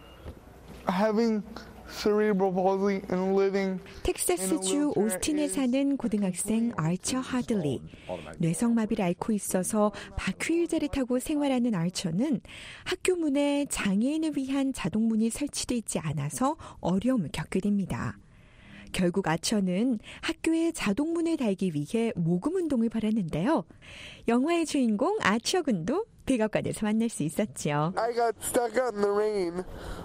Having cerebral palsy and living 텍사스주 오스틴에 사는 고등학생 아처 하들리. 뇌성마비를 앓고 있어서 바퀴일자를 타고 생활하는 아처는 학교 문에 장애인을 위한 자동문이 설치되어 있지 않아서 어려움을 겪게 됩니다. 결국 아처는 학교에 자동문을 달기 위해 모금운동을 벌였는데요. 영화의 주인공 아처 군도 백악관에서 만날 수 있었죠. I got stuck out in the rain.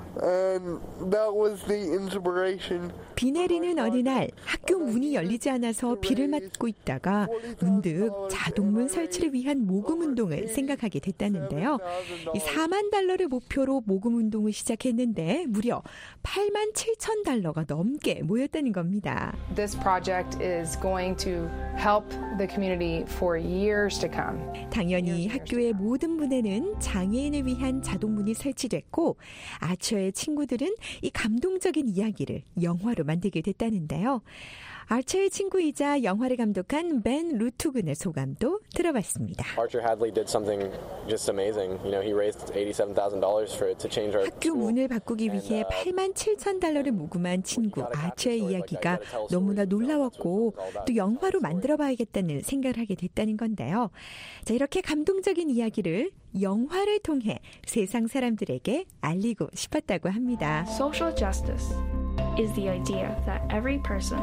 And that was the inspiration. 비 내리는 어느 날 학교 문이 열리지 않아서 비를 맞고 있다가 문득 자동문 설치를 위한 모금운동을 생각하게 됐다는데요. 이 사만 달러를 목표로 모금운동을 시작했는데 무려 팔만 칠천 달러가 넘게 모였다는 겁니다. This project is going to help the community for years to come. 당연히 학교의 모든 문에는 장애인을 위한 자동문이 설치됐고 아처의 친구들은 이 감동적인 이야기를 영화로 만들게 됐다는데요. 아처의 친구이자 영화를 감독한 벤 루투근의 소감도 들어봤습니다. Archer Hadley did something just amazing. You know, he raised eighty-seven thousand dollars for it to change our 학교 문을 바꾸기 위해 팔만 칠천 달러를 모금한 친구 아처의 이야기가 너무나 놀라웠고 또 영화로 만들어봐야겠다는 생각을 하게 됐다는 건데요. 자, 이렇게 감동적인 이야기를 영화를 통해 세상 사람들에게 알리고 싶었다고 합니다. Social justice is the idea that every person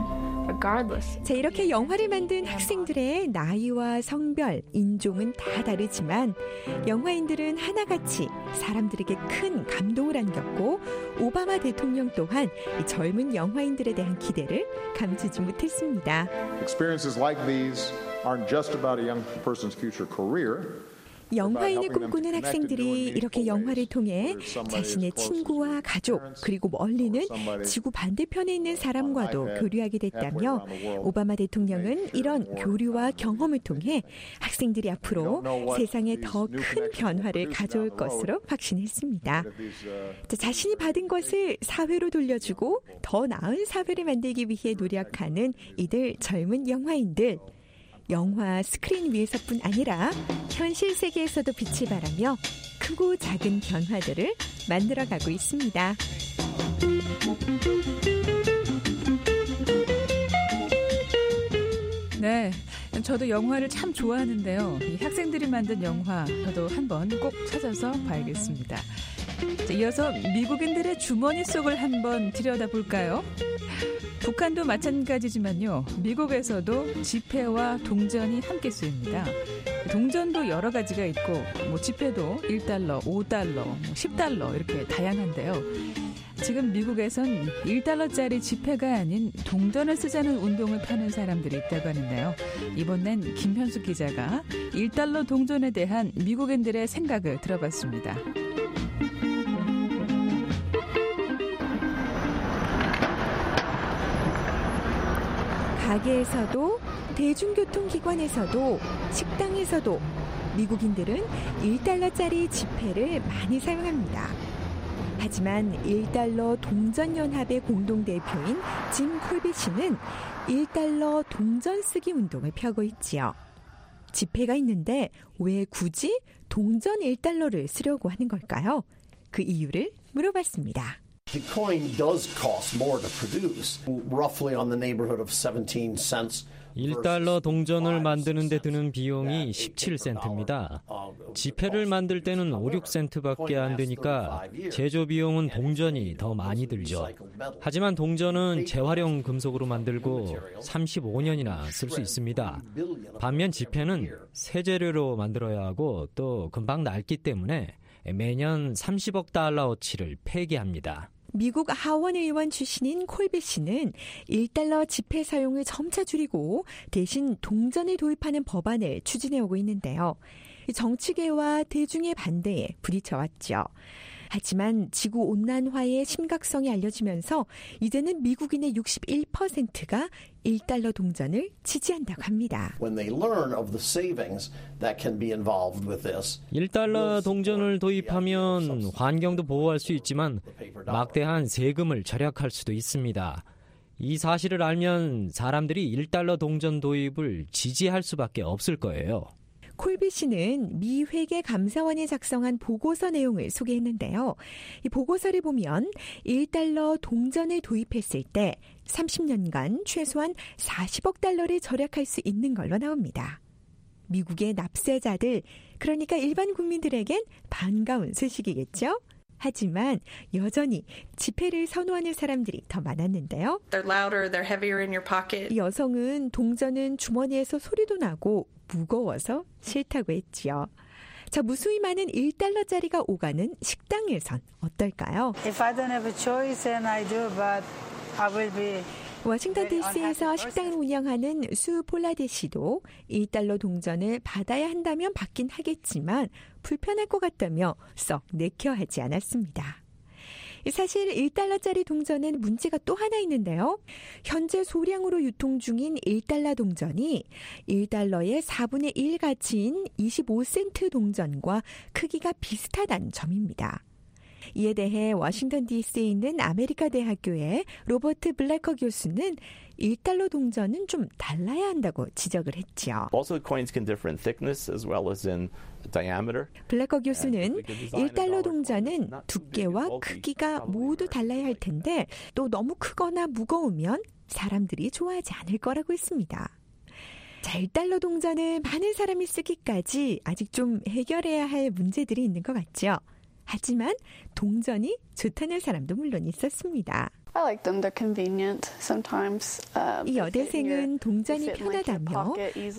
자, 이렇게 영화를 만든 학생들의 나이와 성별, 인종은 다 다르지만 영화인들은 하나같이 사람들에게 큰 감동을 안겼고 오바마 대통령 또한 이 젊은 영화인들에 대한 기대를 감추지 못했습니다. Experiences like these aren't just about a young person's future career. 영화인을 꿈꾸는 학생들이 이렇게 영화를 통해 자신의 친구와 가족 그리고 멀리는 지구 반대편에 있는 사람과도 교류하게 됐다며 오바마 대통령은 이런 교류와 경험을 통해 학생들이 앞으로 세상에 더 큰 변화를 가져올 것으로 확신했습니다. 자신이 받은 것을 사회로 돌려주고 더 나은 사회를 만들기 위해 노력하는 이들 젊은 영화인들. 영화 스크린 위에서뿐 아니라 현실 세계에서도 빛을 발하며 크고 작은 변화들을 만들어가고 있습니다. 네, 저도 영화를 참 좋아하는데요. 이 학생들이 만든 영화 저도 한번 꼭 찾아서 봐야겠습니다. 자, 이어서 미국인들의 주머니 속을 한번 들여다볼까요? 북한도 마찬가지지만요. 미국에서도 지폐와 동전이 함께 쓰입니다. 동전도 여러 가지가 있고 뭐 지폐도 일 달러, 오 달러, 십 달러 이렇게 다양한데요. 지금 미국에선 일 달러짜리 지폐가 아닌 동전을 쓰자는 운동을 펴는 사람들이 있다고 하는데요. 이번엔 김현숙 기자가 일 달러 동전에 대한 미국인들의 생각을 들어봤습니다. 가게에서도 대중교통기관에서도 식당에서도 미국인들은 일 달러짜리 지폐를 많이 사용합니다. 하지만 일 달러 동전연합의 공동대표인 짐 콜비 씨는 일 달러 동전 쓰기 운동을 펴고 있지요. 지폐가 있는데 왜 굳이 동전 일 달러를 쓰려고 하는 걸까요? 그 이유를 물어봤습니다. The coin does cost more to produce, roughly on the neighborhood of seventeen cents. 일 달러 동전을 만드는 데 드는 비용이 십칠 센트입니다. 지폐를 만들 때는 오, 육 센트밖에 안 되니까 제조 비용은 동전이 더 많이 들죠. 하지만 동전은 재활용 금속으로 만들고 삼십오 년이나 쓸 수 있습니다. 반면 지폐는 새 재료로 만들어야 하고 또 금방 낡기 때문에 매년 삼십억 달러어치를 폐기합니다. 미국 하원 의원 출신인 콜비 씨는 일 달러 지폐 사용을 점차 줄이고 대신 동전을 도입하는 법안을 추진해오고 있는데요. 정치계와 대중의 반대에 부딪혀왔죠. 하지만 지구온난화의 심각성이 알려지면서 이제는 미국인의 육십일 퍼센트가 일 달러 동전을 지지한다고 합니다. 일 달러 동전을 도입하면 환경도 보호할 수 있지만 막대한 세금을 절약할 수도 있습니다. 이 사실을 알면 사람들이 일 달러 동전 도입을 지지할 수밖에 없을 거예요. 콜비 씨는 미 회계 감사원이 작성한 보고서 내용을 소개했는데요. 이 보고서를 보면 일 달러 동전을 도입했을 때 삼십 년간 최소한 사십억 달러를 절약할 수 있는 걸로 나옵니다. 미국의 납세자들, 그러니까 일반 국민들에겐 반가운 소식이겠죠? 하지만 여전히 지폐를 선호하는 사람들이 더 많았는데요. They're louder, they're heavier in your pocket. 이 여성은 동전은 주머니에서 소리도 나고 무거워서 싫다고 했지요. 자, 무수히 많은 일 달러짜리가 오가는 식당에선 어떨까요? If I don't have a choice, then I do, but I will be 워싱턴 디씨에서 식당을 운영하는 수 폴라디 씨도 일 달러 동전을 받아야 한다면 받긴 하겠지만 불편할 것 같다며 썩 내켜 하지 않았습니다. 사실 일 달러짜리 동전엔 문제가 또 하나 있는데요. 현재 소량으로 유통 중인 일 달러 동전이 일 달러의 사분의 일 가치인 이십오 센트 동전과 크기가 비슷하다는 점입니다. 이에 대해 워싱턴 디씨에 있는 아메리카 대학교의 로버트 블래커 교수는 일 달러 동전은 좀 달라야 한다고 지적을 했죠. Also, coins can differ in thickness as well as in diameter. 블래커 교수는 일 달러 동전은 두께와 크기가 모두 달라야 할 텐데 또 너무 크거나 무거우면 사람들이 좋아하지 않을 거라고 했습니다. 자, 일 달러 동전을 많은 사람이 쓰기까지 아직 좀 해결해야 할 문제들이 있는 것 같죠. 하지만 동전이 좋다는 사람도 물론 있었습니다. I like them. They're convenient sometimes. Uh, 이 여대생은 동전이 편하다며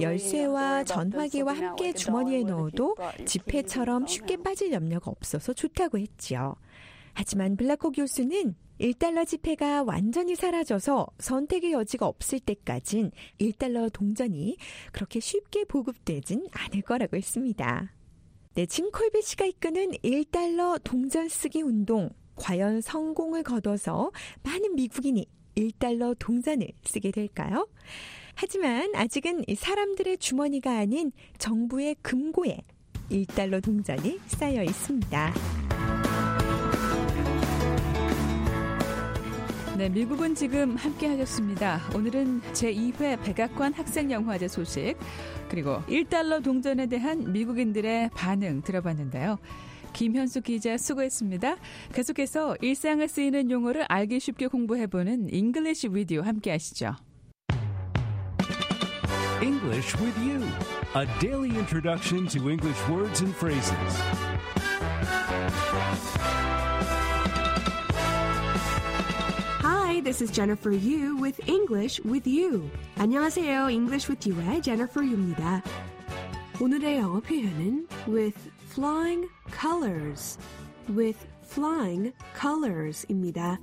열쇠와 전화기와 함께 주머니에 넣어도 지폐처럼 쉽게 빠질 염려가 없어서 좋다고 했지요. 하지만 블라코 교수는 일 달러 지폐가 완전히 사라져서 선택의 여지가 없을 때까진 일 달러 동전이 그렇게 쉽게 보급되진 않을 거라고 했습니다. 네, 짐 콜비 씨가 이끄는 일 달러 동전 쓰기 운동, 과연 성공을 거둬서 많은 미국인이 일 달러 동전을 쓰게 될까요? 하지만 아직은 사람들의 주머니가 아닌 정부의 금고에 일 달러 동전이 쌓여 있습니다. 네, 미국은 지금 함께 하셨습니다. 오늘은 제이 회 백악관 학생영화제 소식, 그리고 일 달러 동전에 대한 미국인들의 반응 들어봤는데요. 김현수 기자 수고했습니다. 계속해서 일상에 쓰이는 용어를 알기 쉽게 공부해보는 English with You 함께 하시죠. English with You, a daily introduction to English words and phrases. Hi, this is Jennifer Yu with English with You. 안녕하세요, English with You의 Jennifer Yu입니다. 오늘의 영어 표현은 with flying colors, with flying colors입니다.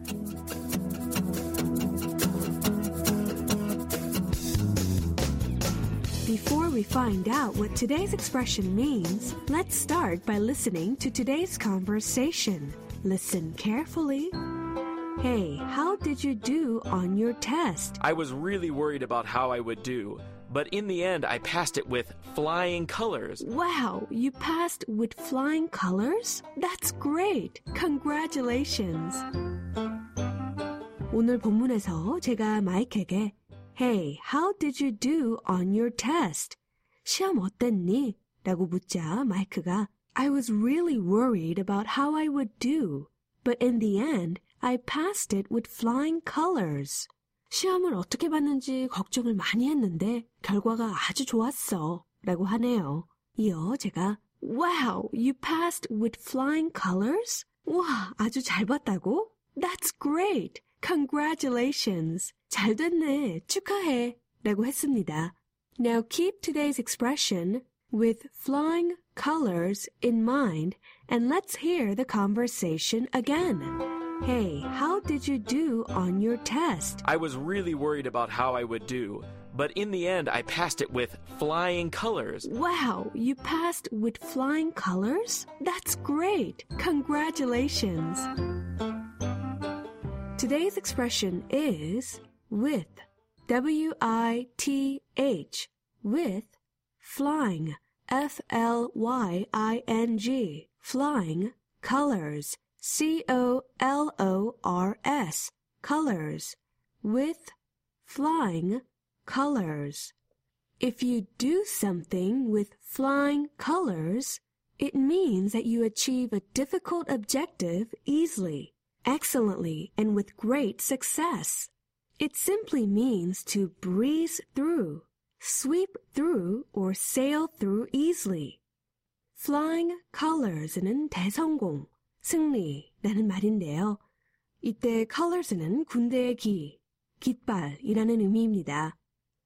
Before we find out what today's expression means, let's start by listening to today's conversation. Listen carefully. Hey, how did you do on your test? I was really worried about how I would do, but in the end I passed it with flying colors. Wow, you passed with flying colors? That's great. Congratulations. 오늘 본문에서 제가 마이크에게 Hey, how did you do on your test? 시험 어땠니? 라고 묻자 마이크가 I was really worried about how I would do, but in the end I passed it with flying colors. 시험을 어떻게 봤는지 걱정을 많이 했는데 결과가 아주 좋았어. 라고 하네요. 이어 제가 Wow, you passed with flying colors? 와, 아주 잘 봤다고? That's great. Congratulations. 잘 됐네. 축하해. 라고 했습니다. Now keep today's expression with flying colors in mind, and let's hear the conversation again. Hey, how did you do on your test? I was really worried about how I would do, but in the end I passed it with flying colors. Wow, you passed with flying colors? That's great. Congratulations. Today's expression is with, W I T H, with, flying, F L Y I N G, flying, colors, C O L O R S, colors, with, flying, colors. If you do something with flying colors, it means that you achieve a difficult objective easily, excellently, and with great success. It simply means to breeze through, sweep through, or sail through easily. Flying colors는 대성공, 승리라는 말인데요. 이때 colors는 군대의 기, 깃발이라는 의미입니다.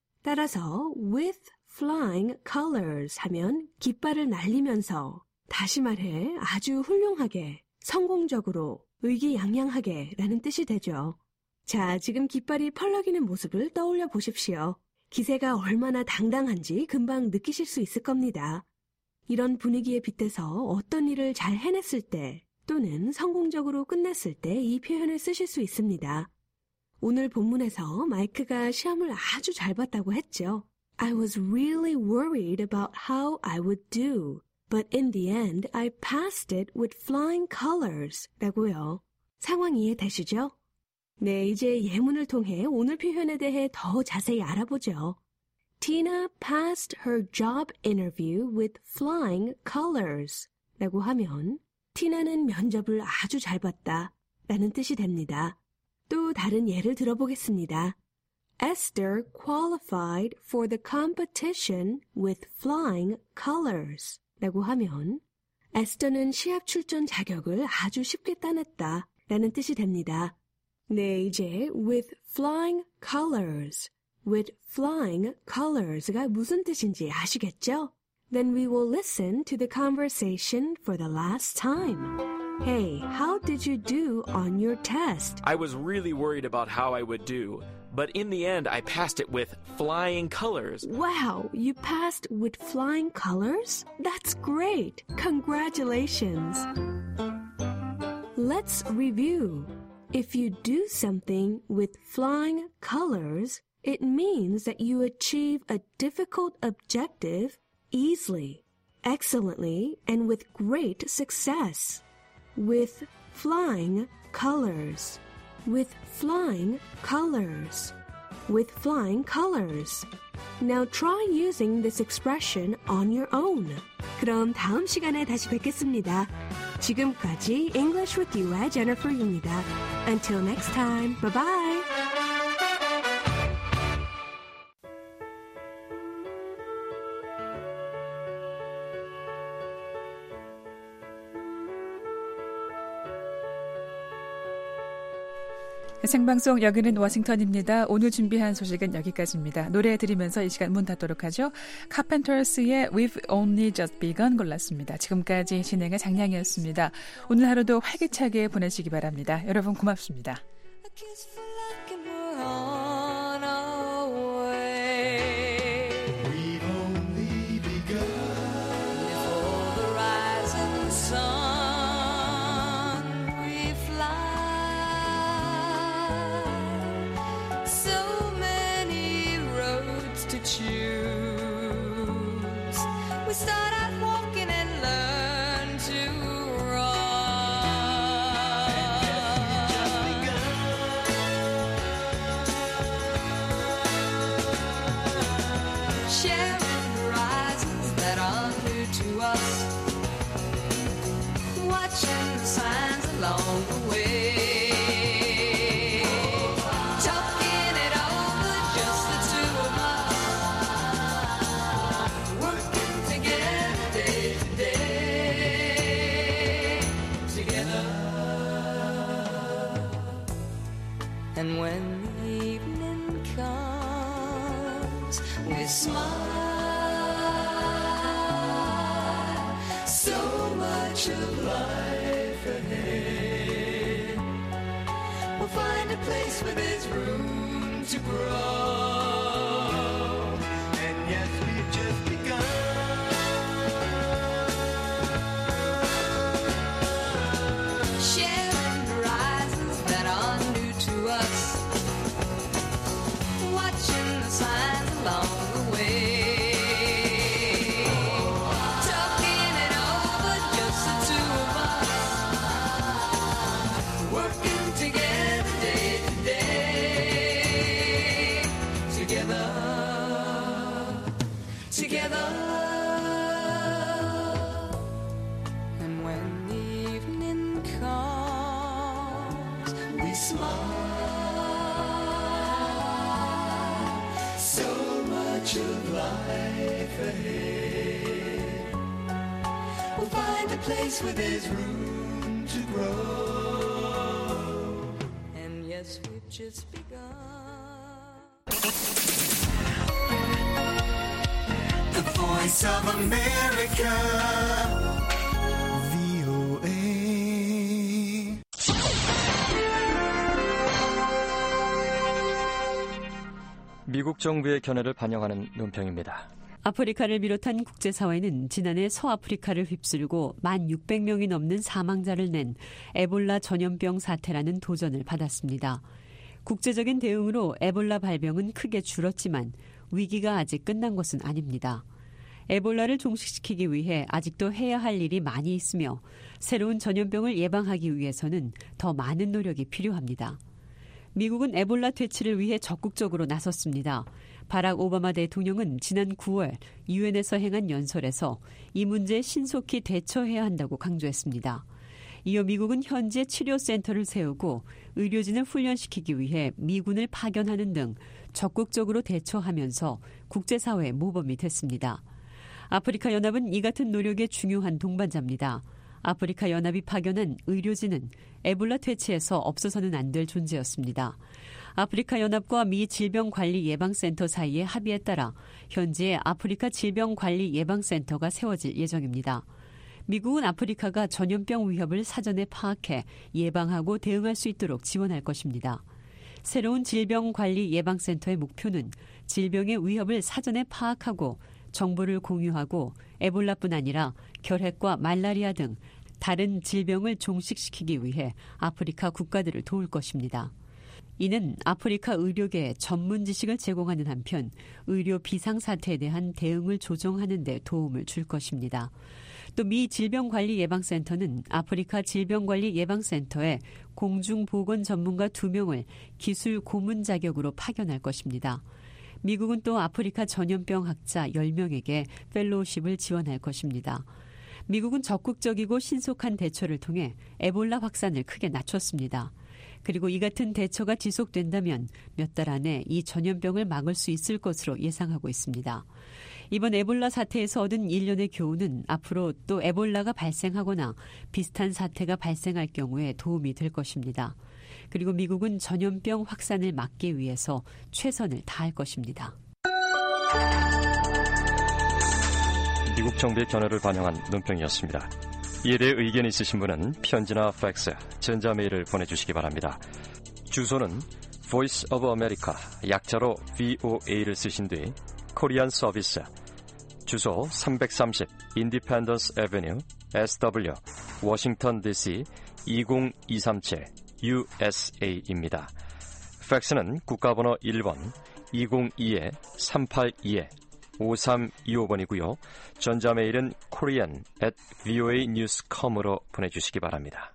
따라서 with flying colors 하면 깃발을 날리면서, 다시 말해 아주 훌륭하게, 성공적으로, 의기양양하게 라는 뜻이 되죠. 자, 지금 깃발이 펄럭이는 모습을 떠올려 보십시오. 기세가 얼마나 당당한지 금방 느끼실 수 있을 겁니다. 이런 분위기에 빗대서 어떤 일을 잘 해냈을 때 또는 성공적으로 끝냈을 때 이 표현을 쓰실 수 있습니다. 오늘 본문에서 마이크가 시험을 아주 잘 봤다고 했죠. I was really worried about how I would do, but in the end I passed it with flying colors 라고요. 상황 이해되시죠? 네, 이제 예문을 통해 오늘 표현에 대해 더 자세히 알아보죠. Tina passed her job interview with flying colors 라고 하면 티나는 면접을 아주 잘 봤다 라는 뜻이 됩니다. 또 다른 예를 들어보겠습니다. Esther qualified for the competition with flying colors 라고 하면 에스더는 시합 출전 자격을 아주 쉽게 따냈다 라는 뜻이 됩니다. 네, 이제 with flying colors, with flying colors가 무슨 뜻인지 아시겠죠? Then we will listen to the conversation for the last time. Hey, how did you do on your test? I was really worried about how I would do, but in the end I passed it with flying colors. Wow, you passed with flying colors? That's great. Congratulations. Let's review. If you do something with flying colors, it means that you achieve a difficult objective easily, excellently, and with great success. With flying colors. With flying colors. With flying colors. Now try using this expression on your own. 그럼 다음 시간에 다시 뵙겠습니다. 지금까지 English with You의 Jennifer입니다. Until next time, bye-bye. 생방송 여기는 워싱턴입니다. 오늘 준비한 소식은 여기까지입니다. 노래 들으면서 이 시간 문 닫도록 하죠. 카펜터스의 We've Only Just Begun 골랐습니다. 지금까지 진행의 장량이었습니다. 오늘 하루도 활기차게 보내시기 바랍니다. 여러분 고맙습니다. We start out walking and learn to run. Sharing horizons that are new to us, watching the signs along the way. And when the evening comes, we smile. much of life ahead. We'll find a place where there's room to grow. And yes, we've just begun. Sharing horizons that are new to us. Watching the signs along the way. Talking it over, just the two of us. Working together day to day. Together. Together. And when the evening comes, we smile. So much of life ahead. We'll find a place where there's room to grow. And yes, we've just begun. The Voice of America. 브이오에이. 미국 정부의 견해를 반영하는 논평입니다. 아프리카를 비롯한 국제사회는 지난해 서아프리카를 휩쓸고 만 육백 명이 넘는 사망자를 낸 에볼라 전염병 사태라는 도전을 받았습니다. 국제적인 대응으로 에볼라 발병은 크게 줄었지만 위기가 아직 끝난 것은 아닙니다. 에볼라를 종식시키기 위해 아직도 해야 할 일이 많이 있으며 새로운 전염병을 예방하기 위해서는 더 많은 노력이 필요합니다. 미국은 에볼라 퇴치를 위해 적극적으로 나섰습니다. 바락 오바마 대통령은 지난 구월 유엔에서 행한 연설에서 이 문제에 신속히 대처해야 한다고 강조했습니다. 이어 미국은 현재 치료센터를 세우고 의료진을 훈련시키기 위해 미군을 파견하는 등 적극적으로 대처하면서 국제사회의 모범이 됐습니다. 아프리카 연합은 이 같은 노력의 중요한 동반자입니다. 아프리카 연합이 파견한 의료진은 에볼라 퇴치에서 없어서는 안 될 존재였습니다. 아프리카 연합과 미 질병관리예방센터 사이의 합의에 따라 현재 아프리카 질병관리예방센터가 세워질 예정입니다. 미국은 아프리카가 전염병 위협을 사전에 파악해 예방하고 대응할 수 있도록 지원할 것입니다. 새로운 질병관리예방센터의 목표는 질병의 위협을 사전에 파악하고 정보를 공유하고 에볼라뿐 아니라 결핵과 말라리아 등 다른 질병을 종식시키기 위해 아프리카 국가들을 도울 것입니다. 이는 아프리카 의료계에 전문 지식을 제공하는 한편 의료 비상사태에 대한 대응을 조정하는 데 도움을 줄 것입니다. 또 미 질병관리예방센터는 아프리카 질병관리예방센터에 공중보건 전문가 두 명을 기술 고문 자격으로 파견할 것입니다. 미국은 또 아프리카 전염병 학자 열 명에게 펠로우십을 지원할 것입니다. 미국은 적극적이고 신속한 대처를 통해 에볼라 확산을 크게 낮췄습니다. 그리고 이 같은 대처가 지속된다면 몇 달 안에 이 전염병을 막을 수 있을 것으로 예상하고 있습니다. 이번 에볼라 사태에서 얻은 일련의 교훈은 앞으로 또 에볼라가 발생하거나 비슷한 사태가 발생할 경우에 도움이 될 것입니다. 그리고 미국은 전염병 확산을 막기 위해서 최선을 다할 것입니다. 미국 정부의 견해를 반영한 논평이었습니다. 이에 대해 의견 있으신 분은 편지나 팩스, 전자메일을 보내주시기 바랍니다. 주소는 Voice of America, 약자로 브이오에이를 쓰신 뒤 코리안 서비스, 주소 삼백삼십 Independence Avenue, 에스더블유, 워싱턴 디씨 이공이삼칠 유에스에이입니다. 팩스는 국가번호 일 번 이공이 삼팔이 오삼이오 번이고요. 전자메일은 korean at voanews dot com으로 보내주시기 바랍니다.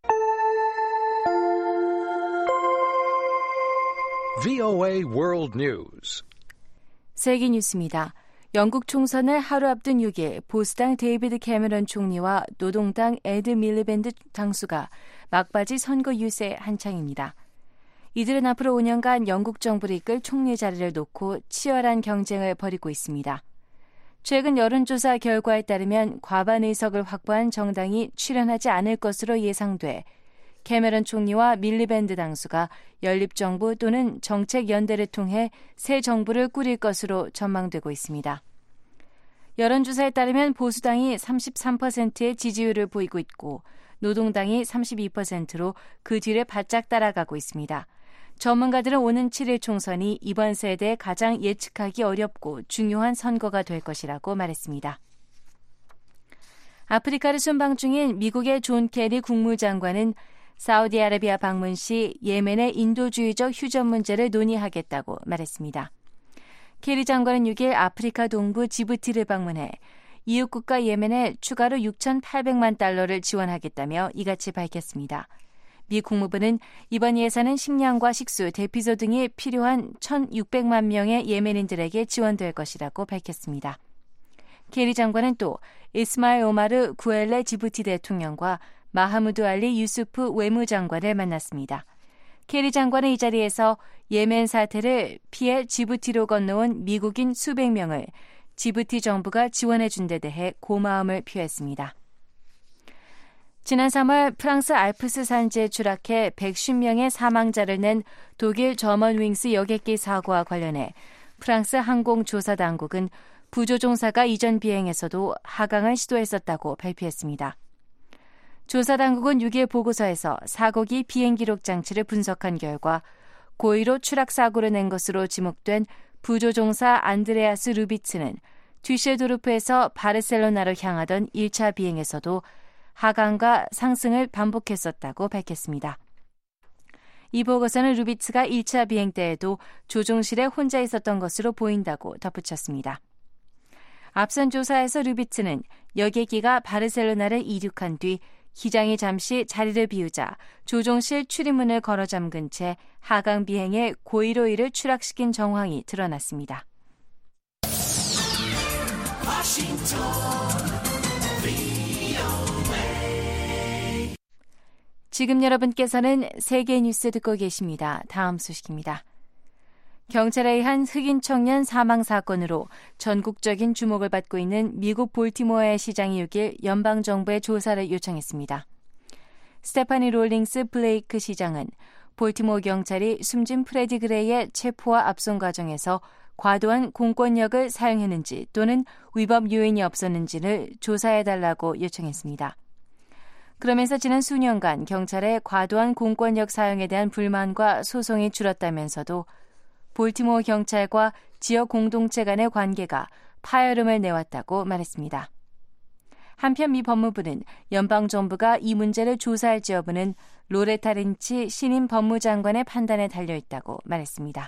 브이오에이 World News. 세계 뉴스입니다. 영국 총선을 하루 앞둔 육 일 보수당 데이비드 캐머런 총리와 노동당 에드 밀리밴드 당수가 막바지 선거 유세 한창입니다. 이들은 앞으로 오 년간 영국 정부를 이끌 총리 자리를 놓고 치열한 경쟁을 벌이고 있습니다. 최근 여론조사 결과에 따르면 과반 의석을 확보한 정당이 출연하지 않을 것으로 예상돼 캐머런 총리와 밀리밴드 당수가 연립정부 또는 정책연대를 통해 새 정부를 꾸릴 것으로 전망되고 있습니다. 여론조사에 따르면 보수당이 삼십삼 퍼센트의 지지율을 보이고 있고 노동당이 삼십이 퍼센트로 그 뒤를 바짝 따라가고 있습니다. 전문가들은 오는 칠일 총선이 이번 세대에 가장 예측하기 어렵고 중요한 선거가 될 것이라고 말했습니다. 아프리카를 순방 중인 미국의 존 케리 국무장관은 사우디아라비아 방문 시 예멘의 인도주의적 휴전 문제를 논의하겠다고 말했습니다. 케리 장관은 육 일 아프리카 동부 지부티를 방문해 이웃국가 예멘에 추가로 육천팔백만 달러를 지원하겠다며 이같이 밝혔습니다. 미 국무부는 이번 예산은 식량과 식수, 대피소 등이 필요한 천육백만 명의 예멘인들에게 지원될 것이라고 밝혔습니다. 케리 장관은 또 이스마일 오마르 구엘레 지부티 대통령과 마하무드 알리 유수프 외무장관을 만났습니다. 케리 장관은 이 자리에서 예멘 사태를 피해 지부티로 건너온 미국인 수백 명을 지부티 정부가 지원해준 데 대해 고마움을 표했습니다. 지난 삼월 프랑스 알프스 산지에 추락해 백오십 명의 사망자를 낸 독일 저먼윙스 여객기 사고와 관련해 프랑스 항공조사당국은 부조종사가 이전 비행에서도 하강을 시도했었다고 발표했습니다. 조사당국은 육 일 보고서에서 사고기 비행기록 장치를 분석한 결과 고의로 추락사고를 낸 것으로 지목된 부조종사 안드레아스 루비츠는 듀셀도르프에서 바르셀로나로 향하던 일 차 비행에서도 하강과 상승을 반복했었다고 밝혔습니다. 이 보고서는 루비츠가 일 차 비행 때에도 조종실에 혼자 있었던 것으로 보인다고 덧붙였습니다. 앞선 조사에서 루비츠는 여객기가 바르셀로나를 이륙한 뒤 기장이 잠시 자리를 비우자 조종실 출입문을 걸어 잠근 채 하강 비행에 고의로 이를 추락시킨 정황이 드러났습니다. 지금 여러분께서는 세계 뉴스 듣고 계십니다. 다음 소식입니다. 경찰에 의한 흑인 청년 사망 사건으로 전국적인 주목을 받고 있는 미국 볼티모어의 시장이 육 일 연방정부에 조사를 요청했습니다. 스테파니 롤링스 블레이크 시장은 볼티모어 경찰이 숨진 프레디 그레이의 체포와 압송 과정에서 과도한 공권력을 사용했는지 또는 위법 요인이 없었는지를 조사해달라고 요청했습니다. 그러면서 지난 수년간 경찰의 과도한 공권력 사용에 대한 불만과 소송이 줄었다면서도 볼티모어 경찰과 지역 공동체 간의 관계가 파열음을 내왔다고 말했습니다. 한편 미 법무부는 연방정부가 이 문제를 조사할지 여부는 로레타 린치 신임 법무장관의 판단에 달려있다고 말했습니다.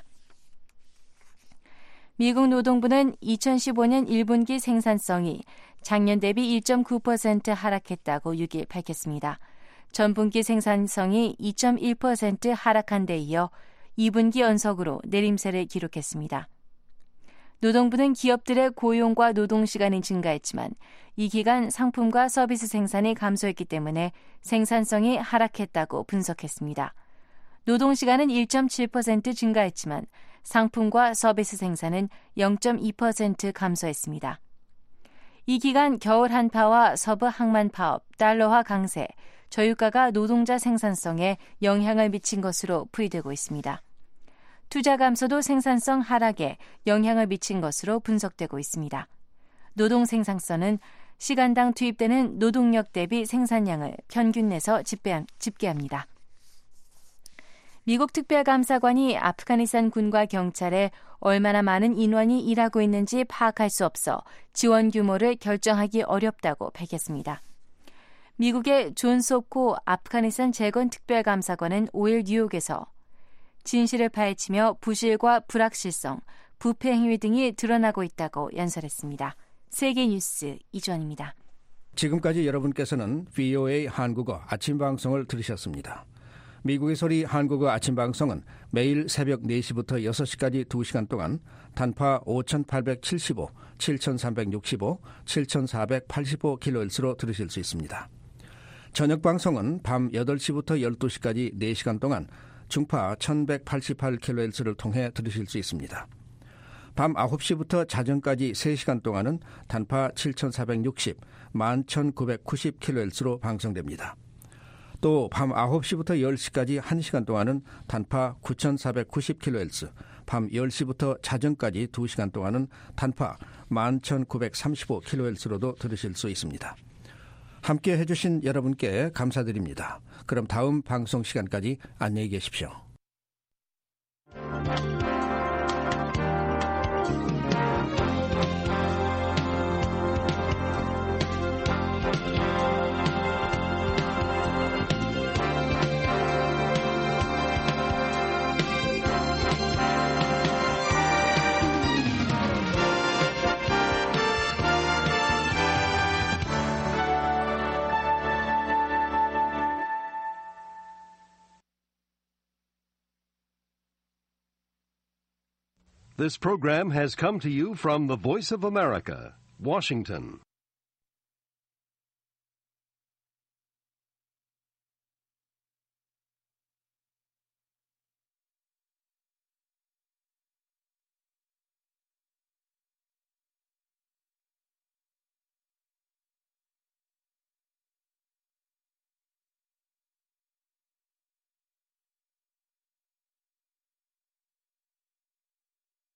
미국 노동부는 이천십오 년 일 분기 생산성이 작년 대비 일 점 구 퍼센트 하락했다고 육 일 밝혔습니다. 전분기 생산성이 이 점 일 퍼센트 하락한 데 이어 이 분기 연속으로 내림세를 기록했습니다. 노동부는 기업들의 고용과 노동시간이 증가했지만 이 기간 상품과 서비스 생산이 감소했기 때문에 생산성이 하락했다고 분석했습니다. 노동시간은 일 점 칠 퍼센트 증가했지만 상품과 서비스 생산은 영 점 이 퍼센트 감소했습니다. 이 기간 겨울 한파와 서부 항만 파업, 달러화 강세, 저유가가 노동자 생산성에 영향을 미친 것으로 풀이되고 있습니다. 투자 감소도 생산성 하락에 영향을 미친 것으로 분석되고 있습니다. 노동 생산성은 시간당 투입되는 노동력 대비 생산량을 평균 내서 집계합니다. 미국 특별감사관이 아프가니스탄 군과 경찰에 얼마나 많은 인원이 일하고 있는지 파악할 수 없어 지원 규모를 결정하기 어렵다고 밝혔습니다. 미국의 존 소코 아프가니스탄 재건 특별감사관은 오 일 뉴욕에서 진실을 파헤치며 부실과 불확실성, 부패 행위 등이 드러나고 있다고 연설했습니다. 세계 뉴스 이주환입니다. 지금까지 여러분께서는 브이오에이 한국어 아침 방송을 들으셨습니다. 미국의 소리 한국어 아침 방송은 매일 새벽 네 시부터 여섯 시까지 두 시간 동안 단파 오천팔백칠십오, 칠천삼백육십오, 칠천사백팔십오 킬로헤르츠로 들으실 수 있습니다. 저녁 방송은 밤 여덟 시부터 열두 시까지 네 시간 동안 중파 천백팔십팔 킬로헤르츠를 통해 들으실 수 있습니다. 밤 아홉 시부터 자정까지 세 시간 동안은 단파 칠천사백육십, 만 천구백구십 킬로헤르츠로 방송됩니다. 또 밤 아홉 시부터 열 시까지 한 시간 동안은 단파 구천사백구십 킬로헤르츠, 밤 열 시부터 자정까지 두 시간 동안은 단파 만 천구백삼십오 킬로헤르츠로도 들으실 수 있습니다. 함께 해주신 여러분께 감사드립니다. 그럼 다음 방송 시간까지 안녕히 계십시오. This program has come to you from the Voice of America, Washington.